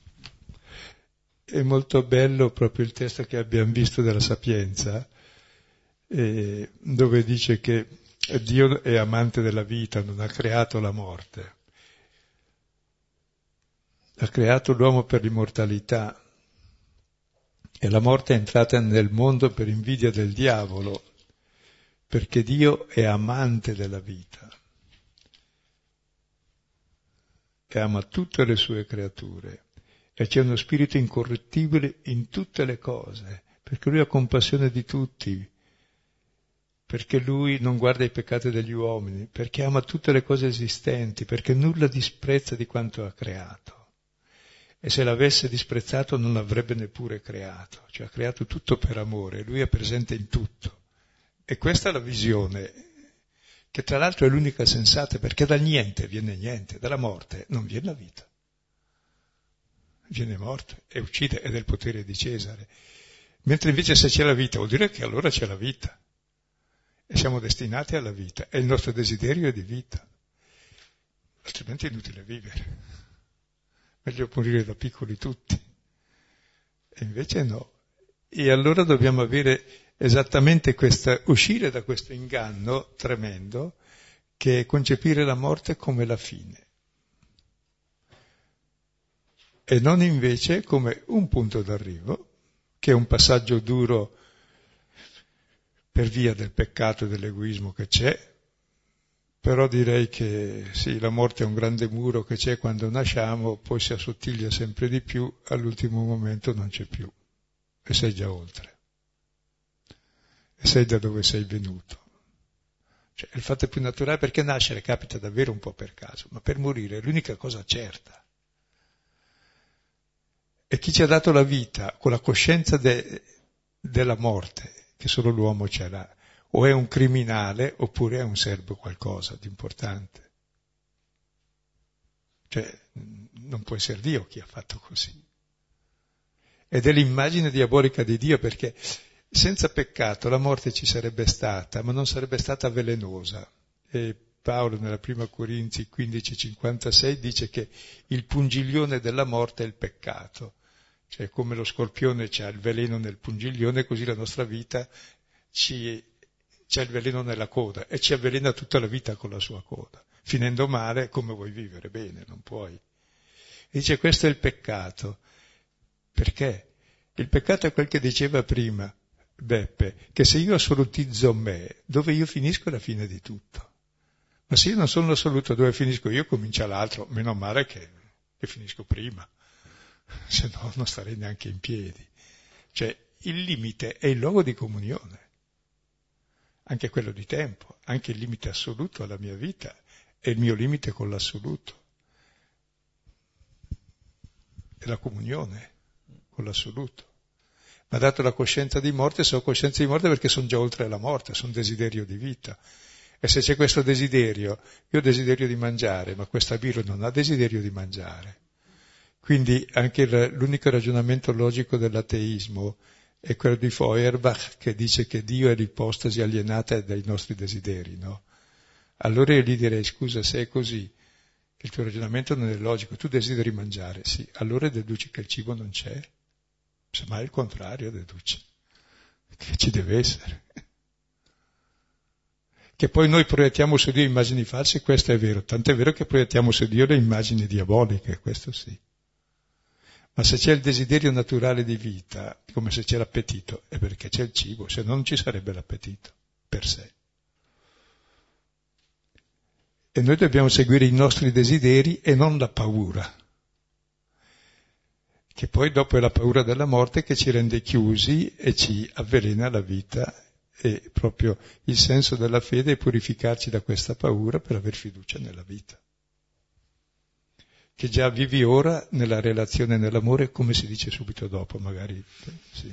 È molto bello proprio il testo che abbiamo visto della Sapienza, eh, dove dice che Dio è amante della vita, non ha creato la morte. Ha creato l'uomo per l'immortalità e la morte è entrata nel mondo per invidia del diavolo, perché Dio è amante della vita. veramente ama tutte le sue creature e c'è uno spirito incorruttibile in tutte le cose, perché lui ha compassione di tutti, perché lui non guarda i peccati degli uomini, perché ama tutte le cose esistenti, perché nulla disprezza di quanto ha creato. E se l'avesse disprezzato non l'avrebbe neppure creato, cioè ha creato tutto per amore, lui è presente in tutto. E questa è la visione, che tra l'altro è l'unica sensata, perché dal niente viene niente, dalla morte non viene la vita. Viene morte e uccide, ed è il potere di Cesare. Mentre invece se c'è la vita vuol dire che allora c'è la vita. E siamo destinati alla vita, e il nostro desiderio è di vita. Altrimenti è inutile vivere. Meglio morire da piccoli tutti. E invece no. E allora dobbiamo avere esattamente questa, uscire da questo inganno tremendo, che è concepire la morte come la fine. E non invece come un punto d'arrivo, che è un passaggio duro per via del peccato e dell'egoismo che c'è, però direi che sì, la morte è un grande muro che c'è quando nasciamo, poi si assottiglia sempre di più, all'ultimo momento non c'è più, e sei già oltre, e sei da dove sei venuto. Cioè, il fatto più naturale, perché nascere capita davvero un po' per caso, ma per morire è l'unica cosa certa. E chi ci ha dato la vita con la coscienza de, della morte, che solo l'uomo ce l'ha, o è un criminale oppure è un serbo qualcosa di importante. Cioè, non può essere Dio chi ha fatto così. Ed è l'immagine diabolica di Dio, perché senza peccato la morte ci sarebbe stata, ma non sarebbe stata velenosa. E Paolo nella prima Corinzi quindici cinquantasei dice che il pungiglione della morte è il peccato. Cioè, come lo scorpione c'ha il veleno nel pungiglione, così la nostra vita ci, c'ha il veleno nella coda e ci avvelena tutta la vita con la sua coda. Finendo male, come vuoi vivere? Bene, non puoi. E dice, questo è il peccato. Perché? Il peccato è quel che diceva prima Beppe, che se io assolutizzo me, dove io finisco è la fine di tutto. Ma se io non sono assoluto, dove finisco io, comincia l'altro. Meno male che, che finisco prima. Se no non starei neanche in piedi. Cioè, il limite è il luogo di comunione, anche quello di tempo, anche il limite assoluto alla mia vita è il mio limite con l'assoluto. È la comunione con l'assoluto. Mi ha dato la coscienza di morte, se ho coscienza di morte perché sono già oltre la morte, sono desiderio di vita. E se c'è questo desiderio, io ho desiderio di mangiare, ma questa birra non ha desiderio di mangiare. Quindi anche il, l'unico ragionamento logico dell'ateismo è quello di Feuerbach, che dice che Dio è l'ipostasi alienata dai nostri desideri, no? Allora io gli direi, scusa, se è così, che il tuo ragionamento non è logico, tu desideri mangiare, sì, allora deduci che il cibo non c'è, semmai il contrario deduci, che ci deve essere. Che poi noi proiettiamo su Dio immagini false, questo è vero, tant'è vero che proiettiamo su Dio le immagini diaboliche, questo sì. Ma se c'è il desiderio naturale di vita, come se c'è l'appetito, è perché c'è il cibo, se no non ci sarebbe l'appetito per sé. E noi dobbiamo seguire i nostri desideri e non la paura, che poi dopo è la paura della morte che ci rende chiusi e ci avvelena la vita, e proprio il senso della fede è purificarci da questa paura per aver fiducia nella vita. Che già vivi ora nella relazione e nell'amore, come si dice subito dopo, magari. Sì,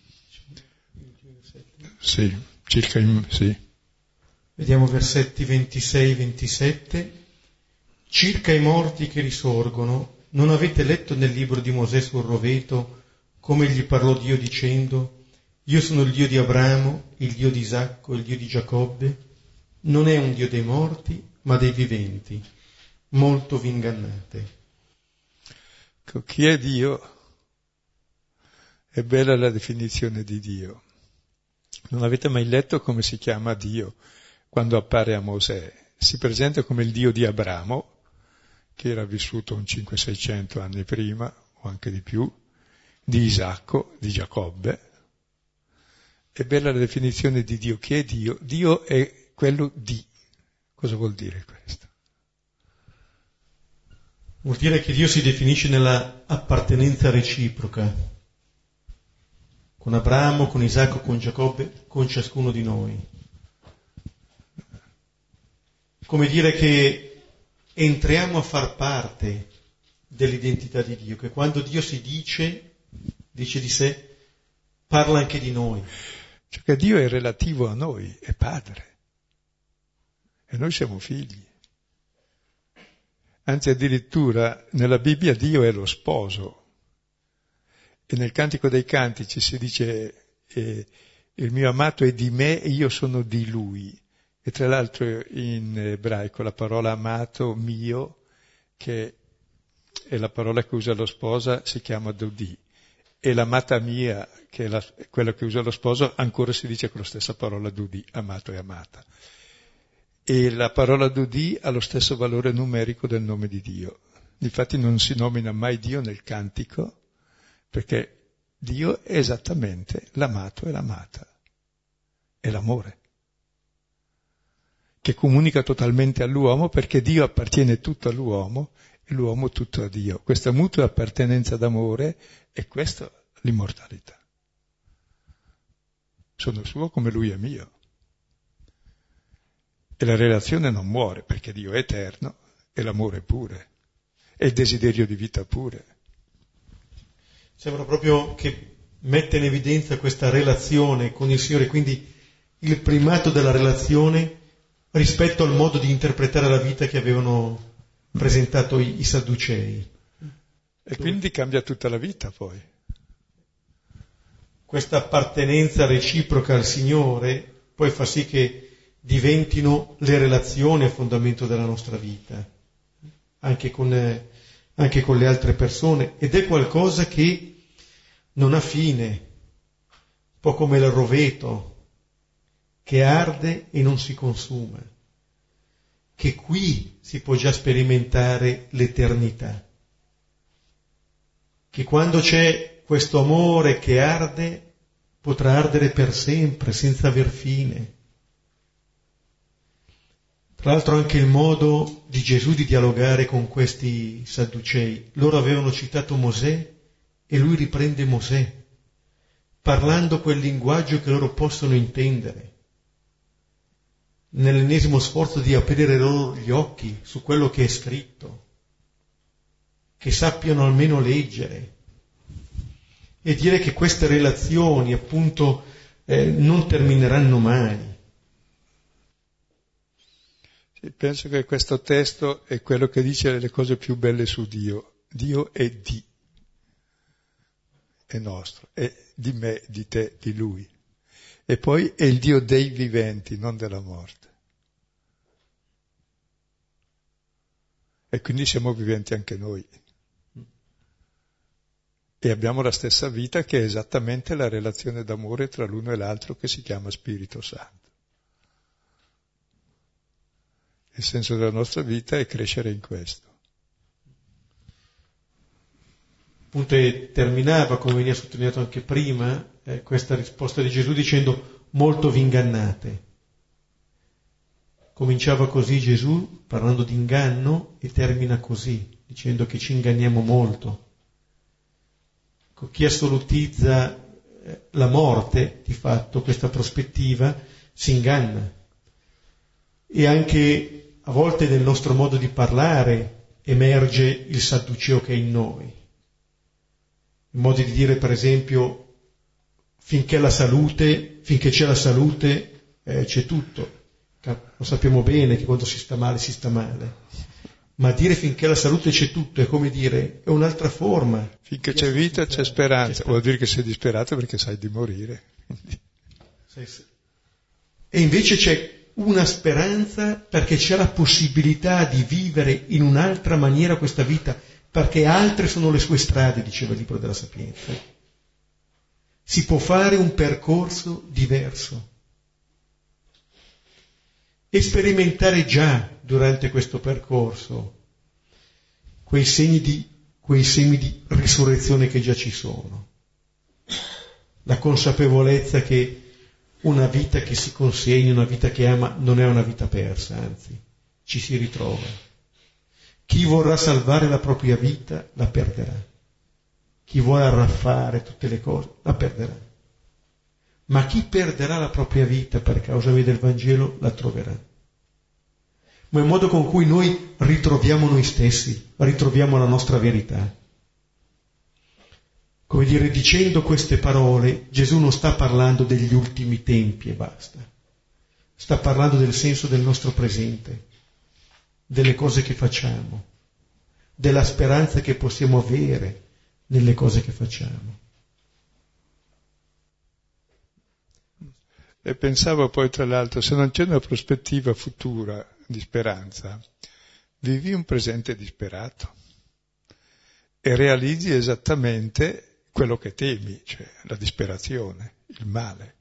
sì circa in, sì. Vediamo versetti ventisei ventisette. Circa i morti che risorgono, non avete letto nel libro di Mosè sul roveto come gli parlò Dio dicendo: io sono il Dio di Abramo, il Dio di Isacco, il Dio di Giacobbe? Non è un Dio dei morti, ma dei viventi. Molto vi ingannate. Chi è Dio? È bella la definizione di Dio. Non avete mai letto come si chiama Dio quando appare a Mosè? Si presenta come il Dio di Abramo, che era vissuto un cinquecento seicento anni prima, o anche di più, di Isacco, di Giacobbe. È bella la definizione di Dio. Chi è Dio? Dio è quello di. Cosa vuol dire questo? Vuol dire che Dio si definisce nella appartenenza reciproca, con Abramo, con Isacco, con Giacobbe, con ciascuno di noi. Come dire che entriamo a far parte dell'identità di Dio, che quando Dio si dice, dice di sé, parla anche di noi. Cioè che Dio è relativo a noi, è padre, e noi siamo figli. Anzi, addirittura nella Bibbia Dio è lo sposo. E nel Cantico dei Cantici si dice eh, il mio amato è di me e io sono di lui. E tra l'altro in ebraico la parola amato, mio, che è la parola che usa lo sposa, si chiama dodi. E l'amata mia, che è la, quella che usa lo sposo, ancora si dice con la stessa parola dodi, amato e amata. E la parola dodi ha lo stesso valore numerico del nome di Dio. Difatti non si nomina mai Dio nel cantico, perché Dio è esattamente l'amato e l'amata. È l'amore, che comunica totalmente all'uomo, perché Dio appartiene tutto all'uomo e l'uomo tutto a Dio. Questa mutua appartenenza d'amore è questa l'immortalità. Sono suo come lui è mio. E la relazione non muore, perché Dio è eterno, e l'amore pure, e il desiderio di vita pure. Sembra proprio che mette in evidenza questa relazione con il Signore, quindi il primato della relazione rispetto al modo di interpretare la vita che avevano presentato i, i Sadducei. E quindi cambia tutta la vita poi. Questa appartenenza reciproca al Signore poi fa sì che diventino le relazioni a fondamento della nostra vita, anche con, eh, anche con le altre persone, ed è qualcosa che non ha fine, un po' come il roveto che arde e non si consuma, che qui si può già sperimentare l'eternità, che quando c'è questo amore che arde potrà ardere per sempre, senza aver fine. Tra l'altro anche il modo di Gesù di dialogare con questi Sadducei. Loro avevano citato Mosè e lui riprende Mosè, parlando quel linguaggio che loro possono intendere, nell'ennesimo sforzo di aprire loro gli occhi su quello che è scritto, che sappiano almeno leggere, e dire che queste relazioni appunto eh, non termineranno mai. Penso che questo testo è quello che dice le cose più belle su Dio. Dio è di, è nostro, è di me, di te, di Lui. E poi è il Dio dei viventi, non della morte. E quindi siamo viventi anche noi. E abbiamo la stessa vita, che è esattamente la relazione d'amore tra l'uno e l'altro, che si chiama Spirito Santo. Il senso della nostra vita è crescere in questo. Appunto, e terminava, come veniva sottolineato anche prima, eh, questa risposta di Gesù dicendo: molto vi ingannate. Cominciava così Gesù, parlando di inganno, e termina così, dicendo che ci inganniamo molto. Chi assolutizza la morte, di fatto, questa prospettiva, si inganna. E anche a volte nel nostro modo di parlare emerge il sadduceo che è in noi. In modo di dire, per esempio, finché la salute, finché c'è la salute, eh, c'è tutto. Lo sappiamo bene che quando si sta male, si sta male. Ma dire finché la salute c'è tutto è come dire, è un'altra forma. Finché c'è vita c'è speranza. Vuol dire che sei disperato perché sai di morire. E invece c'è una speranza perché c'è la possibilità di vivere in un'altra maniera questa vita, perché altre sono le sue strade, diceva il libro della Sapienza. Si può fare un percorso diverso e sperimentare già durante questo percorso quei segni di, quei semi di risurrezione che già ci sono. La consapevolezza che una vita che si consegna, una vita che ama, non è una vita persa, anzi, ci si ritrova. Chi vorrà salvare la propria vita la perderà. Chi vuole arraffare tutte le cose la perderà. Ma chi perderà la propria vita per causa mia del Vangelo la troverà. Ma è il modo con cui noi ritroviamo noi stessi, ritroviamo la nostra verità. Come dire, dicendo queste parole, Gesù non sta parlando degli ultimi tempi e basta. Sta parlando del senso del nostro presente, delle cose che facciamo, della speranza che possiamo avere nelle cose che facciamo. E pensavo poi, tra l'altro, se non c'è una prospettiva futura di speranza, vivi un presente disperato e realizzi esattamente quello che temi, cioè la disperazione, il male.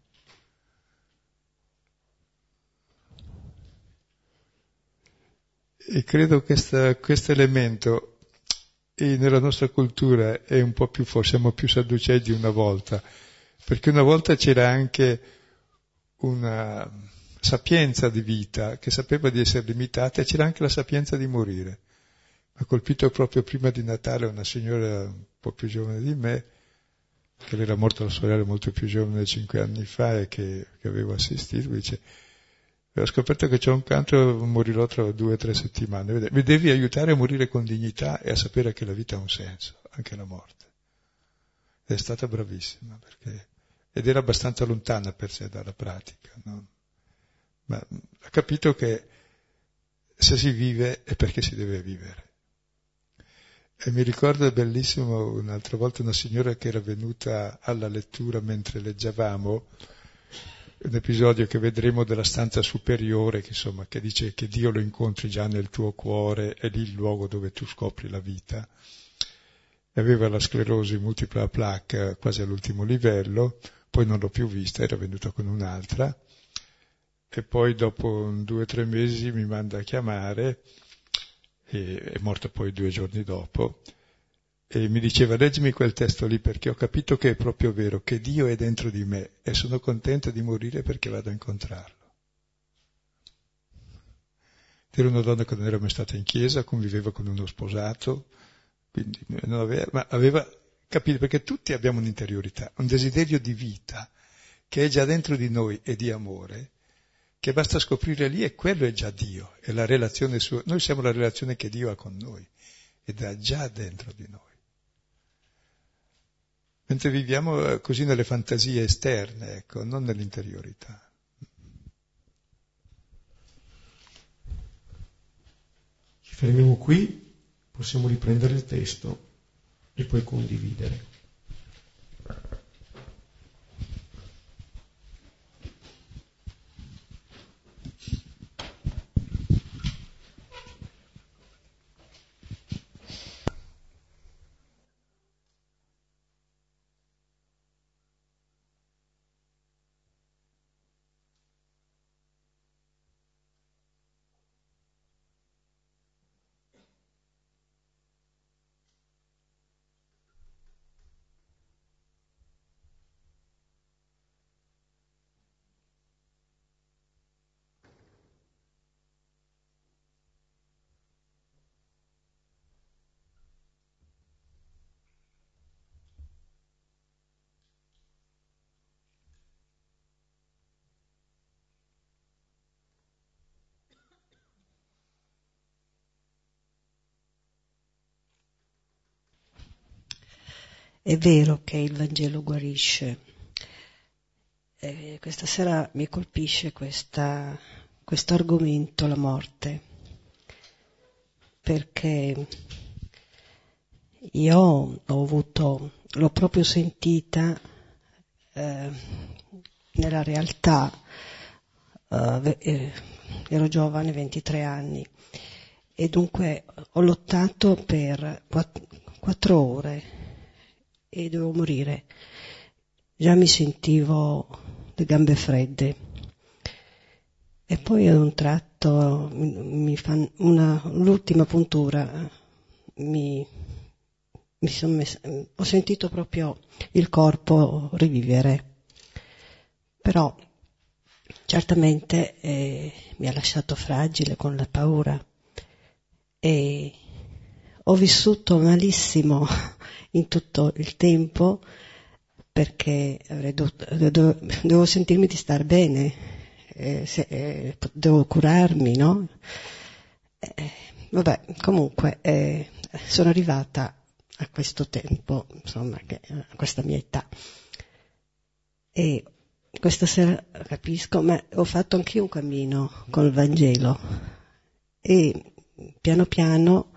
E credo che questo elemento e nella nostra cultura è un po' più, forse siamo più sadducei di una volta, perché una volta c'era anche una sapienza di vita che sapeva di essere limitata e c'era anche la sapienza di morire. Mi ha colpito proprio prima di Natale una signora un po' più giovane di me, che era morta la sorella molto più giovane, cinque anni fa, e che, che avevo assistito, mi dice: ho scoperto che c'è un cancro, morirò tra due o tre settimane. Mi devi aiutare a morire con dignità e a sapere che la vita ha un senso, anche la morte. Ed è stata bravissima, perché, ed era abbastanza lontana per sé dalla pratica, no? Ma ha capito che se si vive è perché si deve vivere. E mi ricordo, è bellissimo, un'altra volta una signora che era venuta alla lettura mentre leggevamo, un episodio che vedremo della stanza superiore, che insomma, che dice che Dio lo incontri già nel tuo cuore, è lì il luogo dove tu scopri la vita. Aveva la sclerosi multipla a plaque quasi all'ultimo livello, poi non l'ho più vista, era venuta con un'altra, e poi dopo due o tre mesi mi manda a chiamare, e è morta poi due giorni dopo, e mi diceva: leggimi quel testo lì, perché ho capito che è proprio vero, che Dio è dentro di me e sono contenta di morire perché vado a incontrarlo. Era una donna che non era mai stata in chiesa, conviveva con uno sposato, quindi non aveva, ma aveva capito, perché tutti abbiamo un'interiorità, un desiderio di vita che è già dentro di noi e di amore, che basta scoprire lì, e quello è già Dio, è la relazione sua. Noi siamo la relazione che Dio ha con noi ed è già dentro di noi. Mentre viviamo così nelle fantasie esterne, ecco, non nell'interiorità. Ci fermiamo qui, possiamo riprendere il testo e poi condividere. È vero che il Vangelo guarisce. E questa sera mi colpisce questa, questo argomento, la morte, perché io ho avuto, l'ho proprio sentita eh, nella realtà. Uh, eh, ero giovane, ventitré anni, e dunque ho lottato per quattro, quattro ore e dovevo morire. Già mi sentivo le gambe fredde, e poi ad un tratto mi fa una, l'ultima puntura mi, mi son messa, ho sentito proprio il corpo rivivere, però certamente eh, mi ha lasciato fragile con la paura, e ho vissuto malissimo in tutto il tempo, perché avrei dovuto, dovevo, dovevo sentirmi di star bene, eh, se, eh, devo curarmi, no? Eh, vabbè, comunque eh, sono arrivata a questo tempo, insomma, che, a questa mia età. E questa sera capisco, ma ho fatto anch'io un cammino col Vangelo e piano piano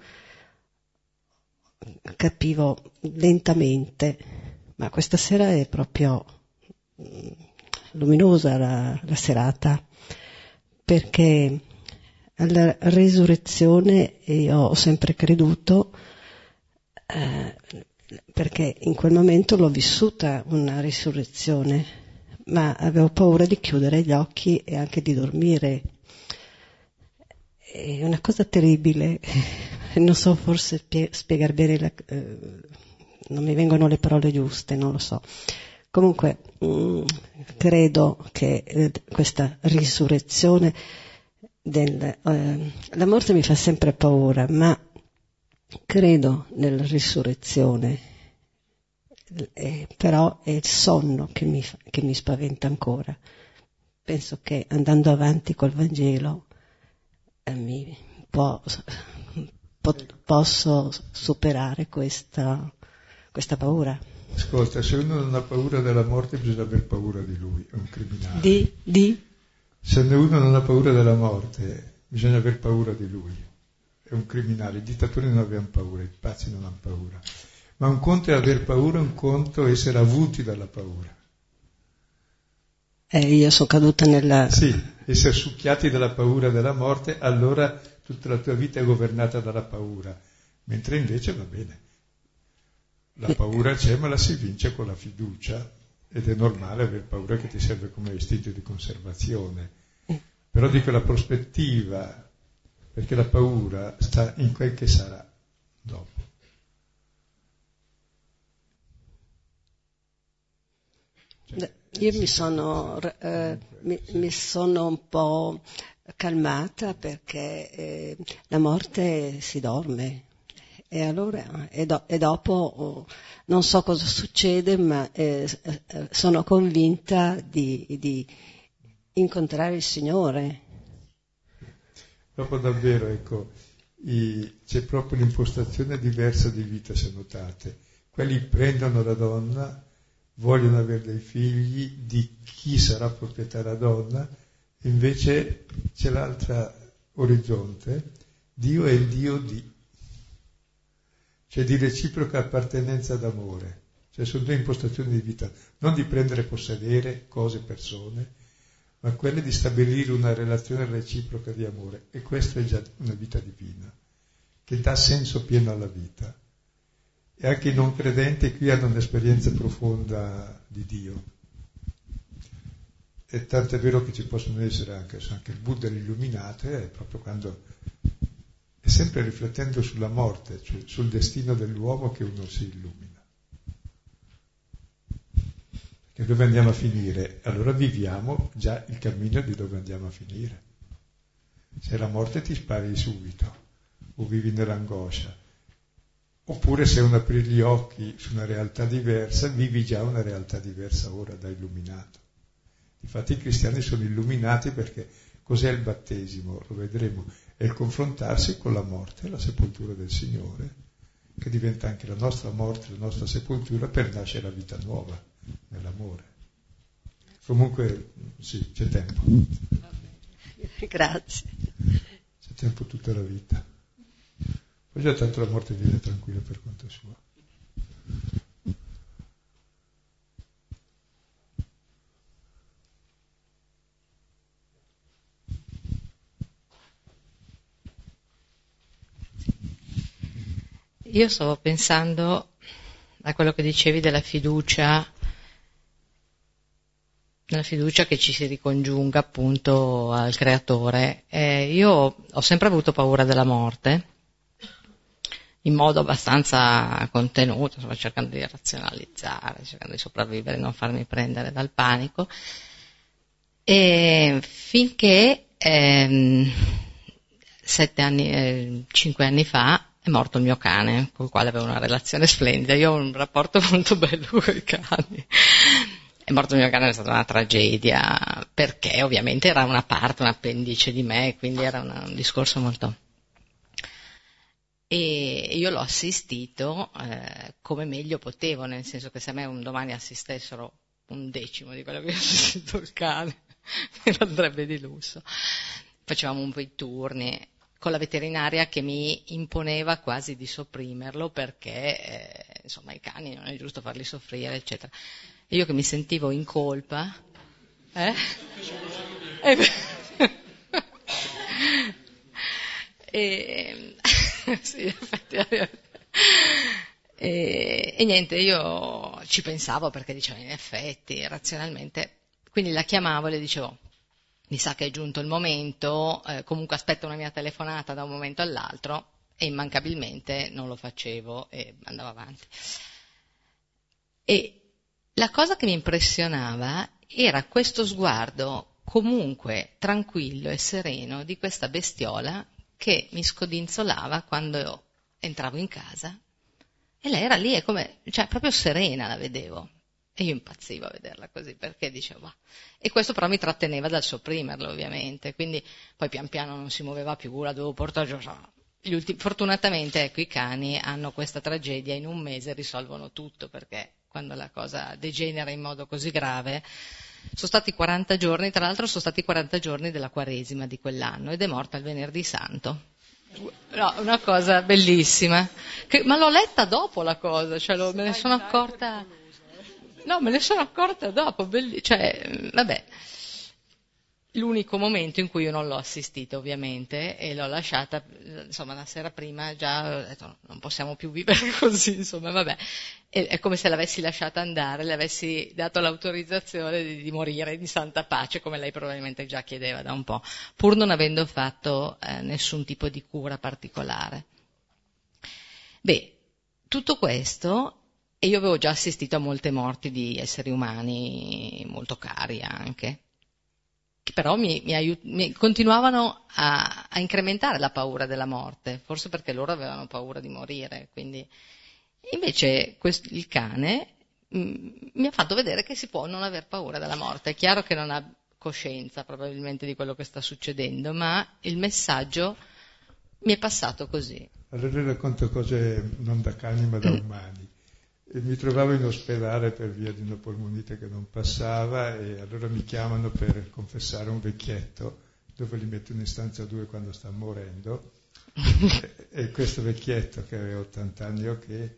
capivo lentamente, ma questa sera è proprio luminosa la, la serata, perché alla resurrezione io ho sempre creduto, eh, perché in quel momento l'ho vissuta una risurrezione, ma avevo paura di chiudere gli occhi e anche di dormire. È una cosa terribile, non so forse spie- spiegare bene, la, eh, non mi vengono le parole giuste, non lo so. Comunque mh, credo che eh, questa risurrezione del, eh, la morte mi fa sempre paura, ma credo nella risurrezione, eh, però è il sonno che mi, che mi spaventa ancora. Penso che andando avanti col Vangelo eh, mi può, po, posso superare questa, questa paura. Ascolta, se uno non ha paura della morte bisogna aver paura di lui, è un criminale. Di? Di? Se uno non ha paura della morte bisogna aver paura di lui, è un criminale. I dittatori non avevano paura, i pazzi non hanno paura. Ma un conto è aver paura, un conto è essere avuti dalla paura. Eh, io sono caduta nella... Sì, essere succhiati dalla paura della morte, allora tutta la tua vita è governata dalla paura, mentre invece va bene. La paura c'è, ma la si vince con la fiducia, ed è normale aver paura, che ti serve come istinto di conservazione. Però dico la prospettiva, perché la paura sta in quel che sarà dopo. Cioè, io mi sono, eh, mi, mi sono un po' calmata, perché eh, la morte si dorme. E allora, e, do, e dopo, oh, non so cosa succede, ma eh, eh, sono convinta di, di incontrare il Signore. Dopo davvero, ecco, i, c'è proprio un'impostazione diversa di vita, se notate. Quelli prendono la donna, vogliono avere dei figli, di chi sarà proprietaria donna, invece c'è l'altra orizzonte, Dio è il Dio di... cioè di reciproca appartenenza d'amore, cioè sono due impostazioni di vita, non di prendere e possedere cose, persone, ma quelle di stabilire una relazione reciproca di amore, e questa è già una vita divina, che dà senso pieno alla vita. E anche i non credenti qui hanno un'esperienza profonda di Dio. E tanto è vero che ci possono essere anche, anche il Buddha l'illuminato, è proprio quando... è sempre riflettendo sulla morte, cioè sul destino dell'uomo, che uno si illumina. Perché dove andiamo a finire? Allora viviamo già il cammino di dove andiamo a finire. Se la morte ti spari subito, o vivi nell'angoscia, oppure se uno apri gli occhi su una realtà diversa, vivi già una realtà diversa ora da illuminato. Infatti i cristiani sono illuminati perché cos'è il battesimo? Lo vedremo. È il confrontarsi con la morte, la sepoltura del Signore, che diventa anche la nostra morte, la nostra sepoltura, per nascere la vita nuova, nell'amore. Comunque, sì, c'è tempo. Grazie. C'è tempo tutta la vita. Poi già tanto la morte viene tranquilla per conto suo. Io stavo pensando a quello che dicevi della fiducia, della fiducia che ci si ricongiunga appunto al Creatore. Eh, io ho sempre avuto paura della morte, in modo abbastanza contenuto, insomma, cercando di razionalizzare, cercando di sopravvivere, non farmi prendere dal panico, e finché ehm, sette anni, eh, cinque anni fa è morto il mio cane, con il quale avevo una relazione splendida. Io ho un rapporto molto bello con i cani. È morto il mio cane, è stata una tragedia, perché ovviamente era una parte, un appendice di me, quindi era una, un discorso molto... E io l'ho assistito eh, come meglio potevo, nel senso che se a me un domani assistessero un decimo di quello che ho assistito il cane, mi andrebbe di lusso. Facevamo un po' i turni con la veterinaria che mi imponeva quasi di sopprimerlo perché eh, insomma i cani non è giusto farli soffrire, eccetera. E io che mi sentivo in colpa, eh? e, e, sì, effettivamente. E, e niente, io ci pensavo perché dicevo in effetti, razionalmente, quindi la chiamavo e le dicevo mi sa che è giunto il momento, eh, comunque aspetto una mia telefonata da un momento all'altro, e immancabilmente non lo facevo e andavo avanti. E la cosa che mi impressionava era questo sguardo comunque tranquillo e sereno di questa bestiola che mi scodinzolava quando entravo in casa, e lei era lì, è come, cioè proprio serena la vedevo. E io impazzivo a vederla così, perché dicevo, bah. E questo però mi tratteneva dal sopprimerlo, ovviamente, quindi poi pian piano non si muoveva più, la dovevo portare giù. Gli ultimi, fortunatamente, ecco, i cani hanno questa tragedia, in un mese risolvono tutto, perché quando la cosa degenera in modo così grave, sono stati quaranta giorni, tra l'altro sono stati quaranta giorni della Quaresima di quell'anno, ed è morta il venerdì santo. No, una cosa bellissima, che, ma l'ho letta dopo la cosa, cioè lo, me ne sono accorta... No, me ne sono accorta dopo, belli- cioè, vabbè, l'unico momento in cui io non l'ho assistita ovviamente e l'ho lasciata, insomma, la sera prima già ho detto non possiamo più vivere così, insomma, vabbè, e, è come se l'avessi lasciata andare, le avessi dato l'autorizzazione di, di morire in santa pace, come lei probabilmente già chiedeva da un po', pur non avendo fatto eh, nessun tipo di cura particolare. Beh, tutto questo... E io avevo già assistito a molte morti di esseri umani molto cari anche, che però mi, mi, aiut- mi continuavano a, a incrementare la paura della morte, forse perché loro avevano paura di morire. Quindi invece quest- il cane mh, mi ha fatto vedere che si può non aver paura della morte. È chiaro che non ha coscienza probabilmente di quello che sta succedendo, ma il messaggio mi è passato così. Allora racconto cose non da cani ma da umani. E mi trovavo in ospedale per via di una polmonite che non passava, e allora mi chiamano per confessare un vecchietto dove li mettono in stanza due quando sta morendo e, e questo vecchietto che aveva ottanta anni o che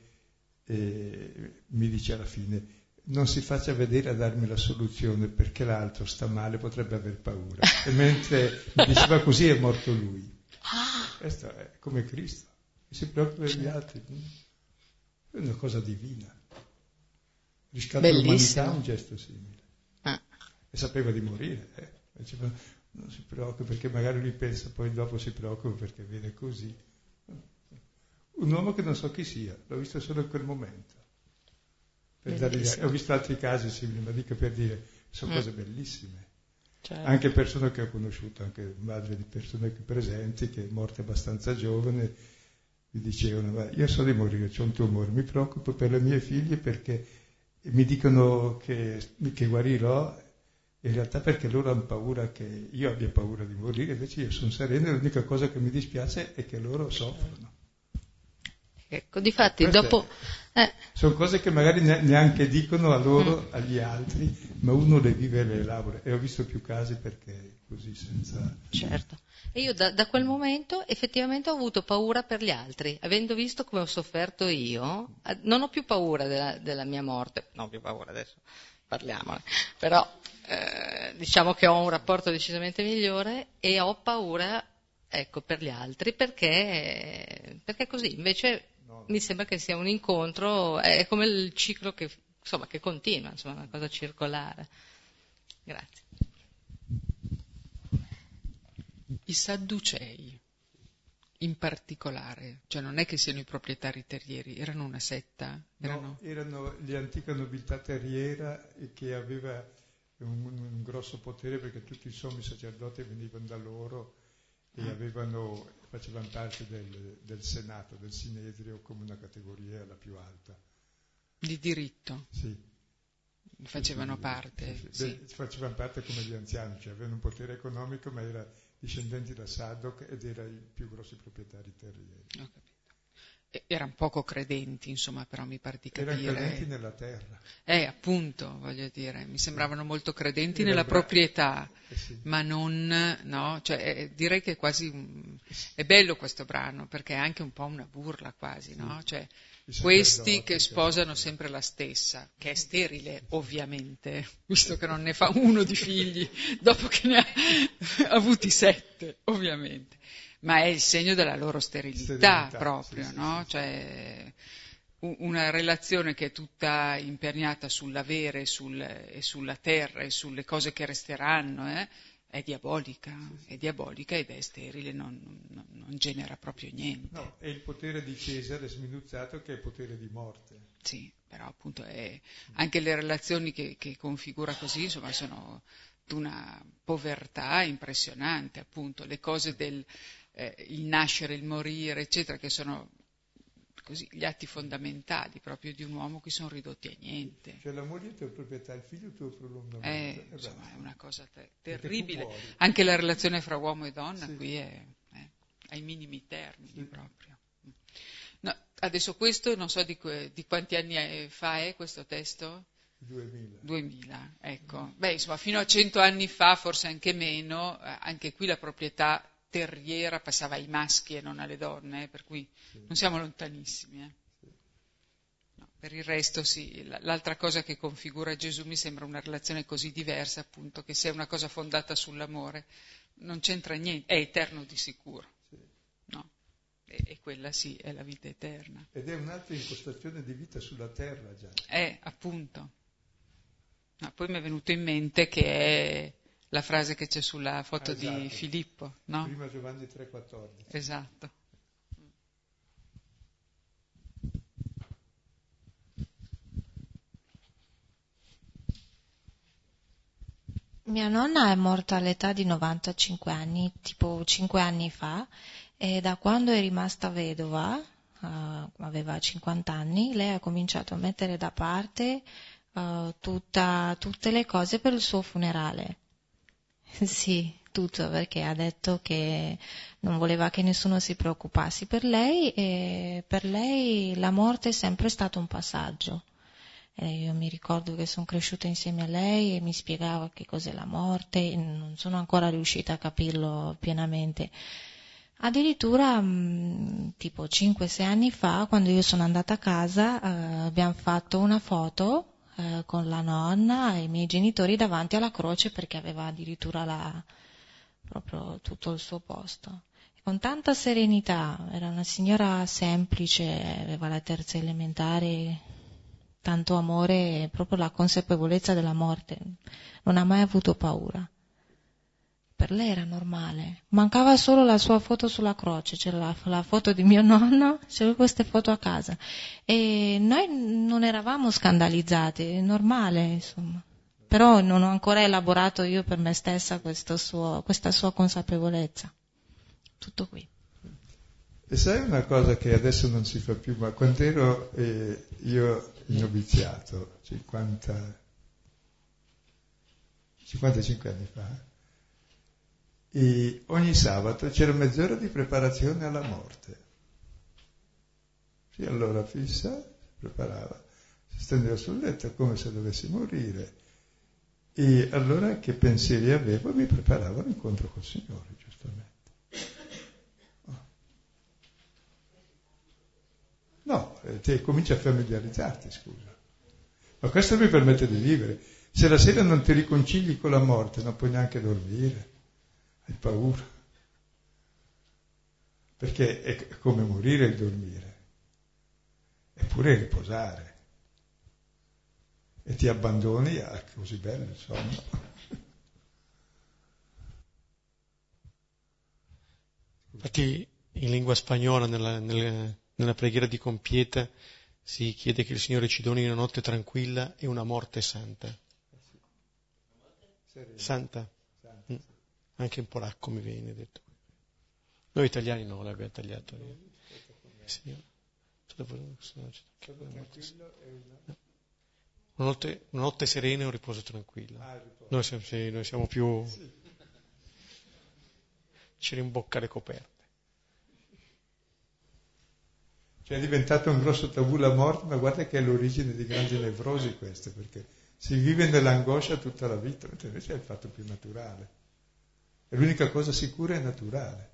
e, mi dice alla fine non si faccia vedere a darmi la soluzione perché l'altro sta male, potrebbe aver paura, e mentre mi diceva così è morto lui. Questo è come Cristo, si preoccupa degli altri. È una cosa divina. Riscatta l'umanità un gesto simile. Ah. E sapeva di morire. Eh. Diceva, non si preoccupa perché magari lui pensa, poi dopo si preoccupa perché viene così. Un uomo che non so chi sia, l'ho visto solo in quel momento. Per dargli, ho visto altri casi simili, ma dico per dire, sono mm. cose bellissime. Certo. Anche persone che ho conosciuto, anche madre di persone qui presenti, che è morta abbastanza giovane, mi dicevano, ma io so di morire, c'ho un tumore, mi preoccupo per le mie figlie perché mi dicono che, che guarirò, in realtà perché loro hanno paura che io abbia paura di morire, invece io sono sereno e l'unica cosa che mi dispiace è che loro soffrono. Ecco, difatti dopo... Eh. Sono cose che magari neanche dicono a loro, mm. agli altri, ma uno le vive e le elabora. E ho visto più casi perché così senza... Certo. E io da, da quel momento effettivamente ho avuto paura per gli altri, avendo visto come ho sofferto io, non ho più paura della, della mia morte, non ho più paura adesso, parliamone, però eh, diciamo che ho un rapporto decisamente migliore e ho paura, ecco, per gli altri, perché, perché così, invece no. Mi sembra che sia un incontro, è come il ciclo che, insomma, che continua, insomma, una cosa circolare. Grazie. I Sadducei, in particolare, cioè non è che siano i proprietari terrieri, erano una setta? Erano, no, erano l'antica nobiltà terriera che aveva un, un grosso potere perché tutti i sommi sacerdoti venivano da loro e avevano, facevano parte del, del Senato, del Sinedrio, come una categoria la più alta. Di diritto? Sì. Facevano sì, parte? Sì, sì. Sì. Beh, facevano parte come gli anziani, cioè avevano un potere economico, ma era discendenti da Sadok ed era i più grossi proprietari terrieri. Ho capito. Erano poco credenti, insomma, però mi pare di capire. Erano credenti nella terra. Eh, appunto, voglio dire, mi sembravano sì. molto credenti Era nella bra- proprietà, eh sì. ma non, no, cioè eh, direi che è quasi, un, è bello questo brano, perché è anche un po' una burla quasi, sì. no? Cioè, questi che sposano sempre la stessa, che è sterile, ovviamente, visto che non ne fa uno di figli, dopo che ne ha avuti sette, ovviamente. Ma è il segno della loro sterilità, sterilità proprio, sì, no? Sì, sì, cioè, una relazione che è tutta imperniata sull'avere sul, e sulla terra e sulle cose che resteranno, eh, è diabolica, sì, sì. è diabolica ed è sterile, non, non, non genera proprio niente. No, è il potere di Cesare sminuzzato che è il potere di morte. Sì, però appunto è, anche le relazioni che, che configura così, insomma, sono di una povertà impressionante, appunto, le cose del... Eh, il nascere, il morire, eccetera, che sono così gli atti fondamentali proprio di un uomo che sono ridotti a niente. Cioè la moglie è tua proprietà, il figlio è tuo prolungamento. Eh, insomma, è una cosa te- terribile. Anche la relazione fra uomo e donna sì. qui è, è ai minimi termini sì. proprio. No, adesso questo, non so di, que- di quanti anni fa è questo testo? duemila. duemila, ecco. Beh, insomma, fino a cento anni fa, forse anche meno, eh, anche qui la proprietà terriera passava ai maschi e non alle donne, eh, per cui sì. non siamo lontanissimi. Eh. Sì. No, per il resto sì, l'altra cosa che configura Gesù mi sembra una relazione così diversa, appunto, che se è una cosa fondata sull'amore non c'entra niente, è eterno di sicuro. Sì. No? E, e quella sì, è la vita eterna. Ed è un'altra impostazione di vita sulla terra già. Eh, appunto. No, poi mi è venuto in mente che è la frase che c'è sulla foto ah, esatto. di Filippo, no? Prima Giovanni tre quattordici. Esatto. Mia nonna è morta all'età di novantacinque anni, tipo cinque anni fa, e da quando è rimasta vedova, uh, aveva cinquanta anni, lei ha cominciato a mettere da parte uh, tutta, tutte le cose per il suo funerale. Sì, tutto, perché ha detto che non voleva che nessuno si preoccupasse per lei e per lei la morte è sempre stato un passaggio. E io mi ricordo che sono cresciuta insieme a lei e mi spiegava che cos'è la morte, e non sono ancora riuscita a capirlo pienamente. Addirittura mh, tipo cinque sei anni fa, quando io sono andata a casa, eh, abbiamo fatto una foto Eh, con la nonna e i miei genitori davanti alla croce, perché aveva addirittura la, proprio tutto il suo posto. E con tanta serenità, era una signora semplice, aveva la terza elementare, tanto amore e proprio la consapevolezza della morte. Non ha mai avuto paura. Per lei era normale. Mancava solo la sua foto sulla croce, c'era la, la foto di mio nonno, c'erano queste foto a casa. E noi non eravamo scandalizzati, è normale, insomma. Però non ho ancora elaborato io per me stessa questo suo, questa sua consapevolezza. Tutto qui. E sai una cosa che adesso non si fa più, ma quando ero eh, io in noviziato, cinquanta, cinquantacinque anni fa, e ogni sabato c'era mezz'ora di preparazione alla morte. Sì, allora fissa, si preparava, si stendeva sul letto come se dovesse morire. E allora che pensieri avevo? Mi preparavo all'incontro col Signore, giustamente. Oh. No, te cominci a familiarizzarti, scusa. Ma questo mi permette di vivere. Se la sera non ti riconcili con la morte, non puoi neanche dormire. Hai paura, perché è come morire e dormire, eppure riposare, e ti abbandoni a così bello il sonno. Infatti in lingua spagnola, nella, nella, nella preghiera di compieta, si chiede che il Signore ci doni una notte tranquilla e una morte santa. Santa. Anche in polacco mi viene detto. Noi italiani no, l'abbiamo tagliato. Sì. Una notte, una notte serena e un riposo tranquillo. Noi siamo, sì, noi siamo più... ci rimbocca le coperte. Cioè è diventato un grosso tabù la morte, ma guarda che è l'origine di grandi nevrosi queste, perché si vive nell'angoscia tutta la vita, invece è il fatto più naturale. E l'unica cosa sicura è naturale.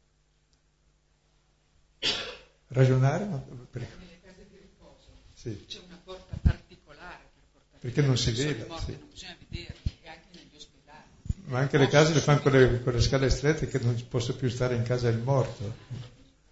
Ragionare, ma prego. Nelle case di riposo sì. C'è una porta particolare per portare perché non si persone vede, morte, sì. Non bisogna vederli, e anche negli ospedali. Ma anche le case le fanno con le, con le scale strette che non possa più stare in casa il morto.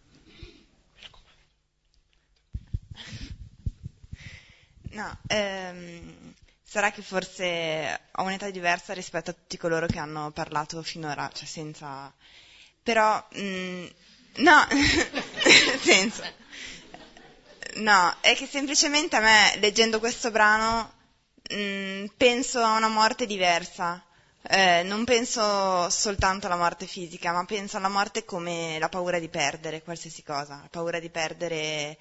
No, ehm, sarà che forse ho un'età diversa rispetto a tutti coloro che hanno parlato finora, cioè senza... Però, mh, no, nel senso, no, è che semplicemente a me, leggendo questo brano, mh, penso a una morte diversa. Eh, non penso soltanto alla morte fisica, ma penso alla morte come la paura di perdere qualsiasi cosa, la paura di perdere...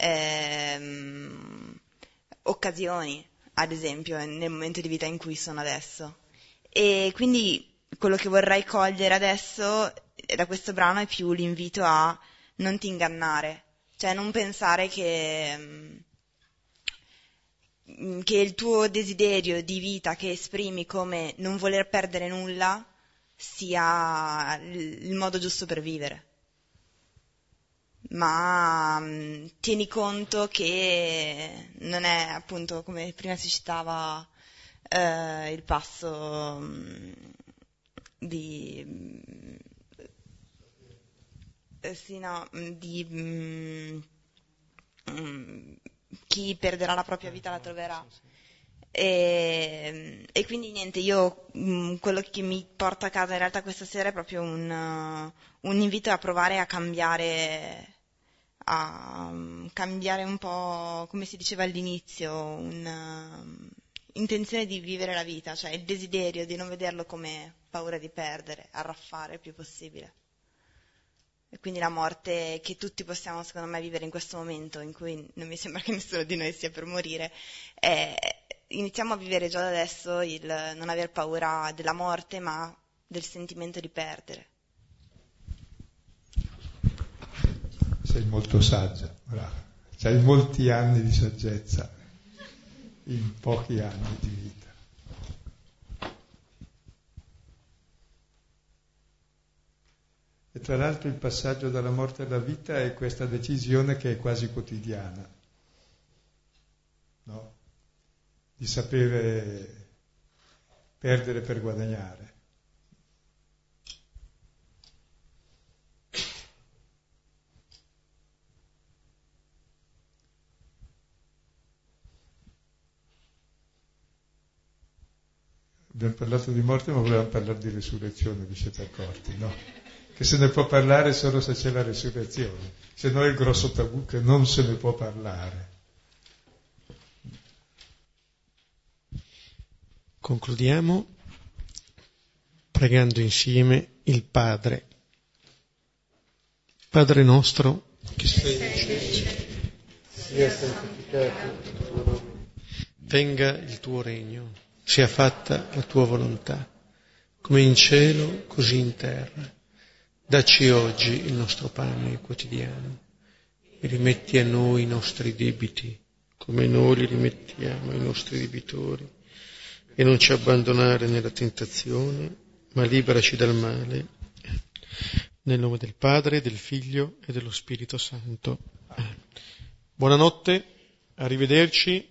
Ehm, occasioni, ad esempio, nel momento di vita in cui sono adesso. E quindi quello che vorrei cogliere adesso da questo brano è più l'invito a non ti ingannare, cioè non pensare che, che il tuo desiderio di vita che esprimi come non voler perdere nulla sia il modo giusto per vivere. Ma mh, tieni conto che non è, appunto, come prima si citava, eh, il passo mh, di mh, eh, sì, no, mh, di mh, mh, chi perderà la propria vita la troverà. E, e quindi niente, io mh, quello che mi porta a casa in realtà questa sera è proprio un, uh, un invito a provare a cambiare a um, cambiare un po', come si diceva all'inizio, un'intenzione uh, di vivere la vita, cioè il desiderio di non vederlo come paura di perdere, arraffare il più possibile. E quindi la morte che tutti possiamo, secondo me, vivere in questo momento, in cui non mi sembra che nessuno di noi sia per morire, è, iniziamo a vivere già da adesso il non aver paura della morte, ma del sentimento di perdere. Sei molto saggia, brava. C'hai molti anni di saggezza in pochi anni di vita. E tra l'altro il passaggio dalla morte alla vita è questa decisione che è quasi quotidiana, no? Di sapere perdere per guadagnare. Abbiamo parlato di morte, ma volevamo parlare di resurrezione, vi siete accorti, no? Che se ne può parlare solo se c'è la resurrezione, se no è il grosso tabù che non se ne può parlare. Concludiamo pregando insieme il Padre. Padre nostro, che sei in cielo, sia santificato il tuo nome, venga il tuo regno, sia fatta la tua volontà, come in cielo, così in terra. Dacci oggi il nostro pane quotidiano e rimetti a noi i nostri debiti, come noi li rimettiamo ai nostri debitori, e non ci abbandonare nella tentazione, ma liberaci dal male. Nel nome del Padre, del Figlio e dello Spirito Santo. Buonanotte, arrivederci.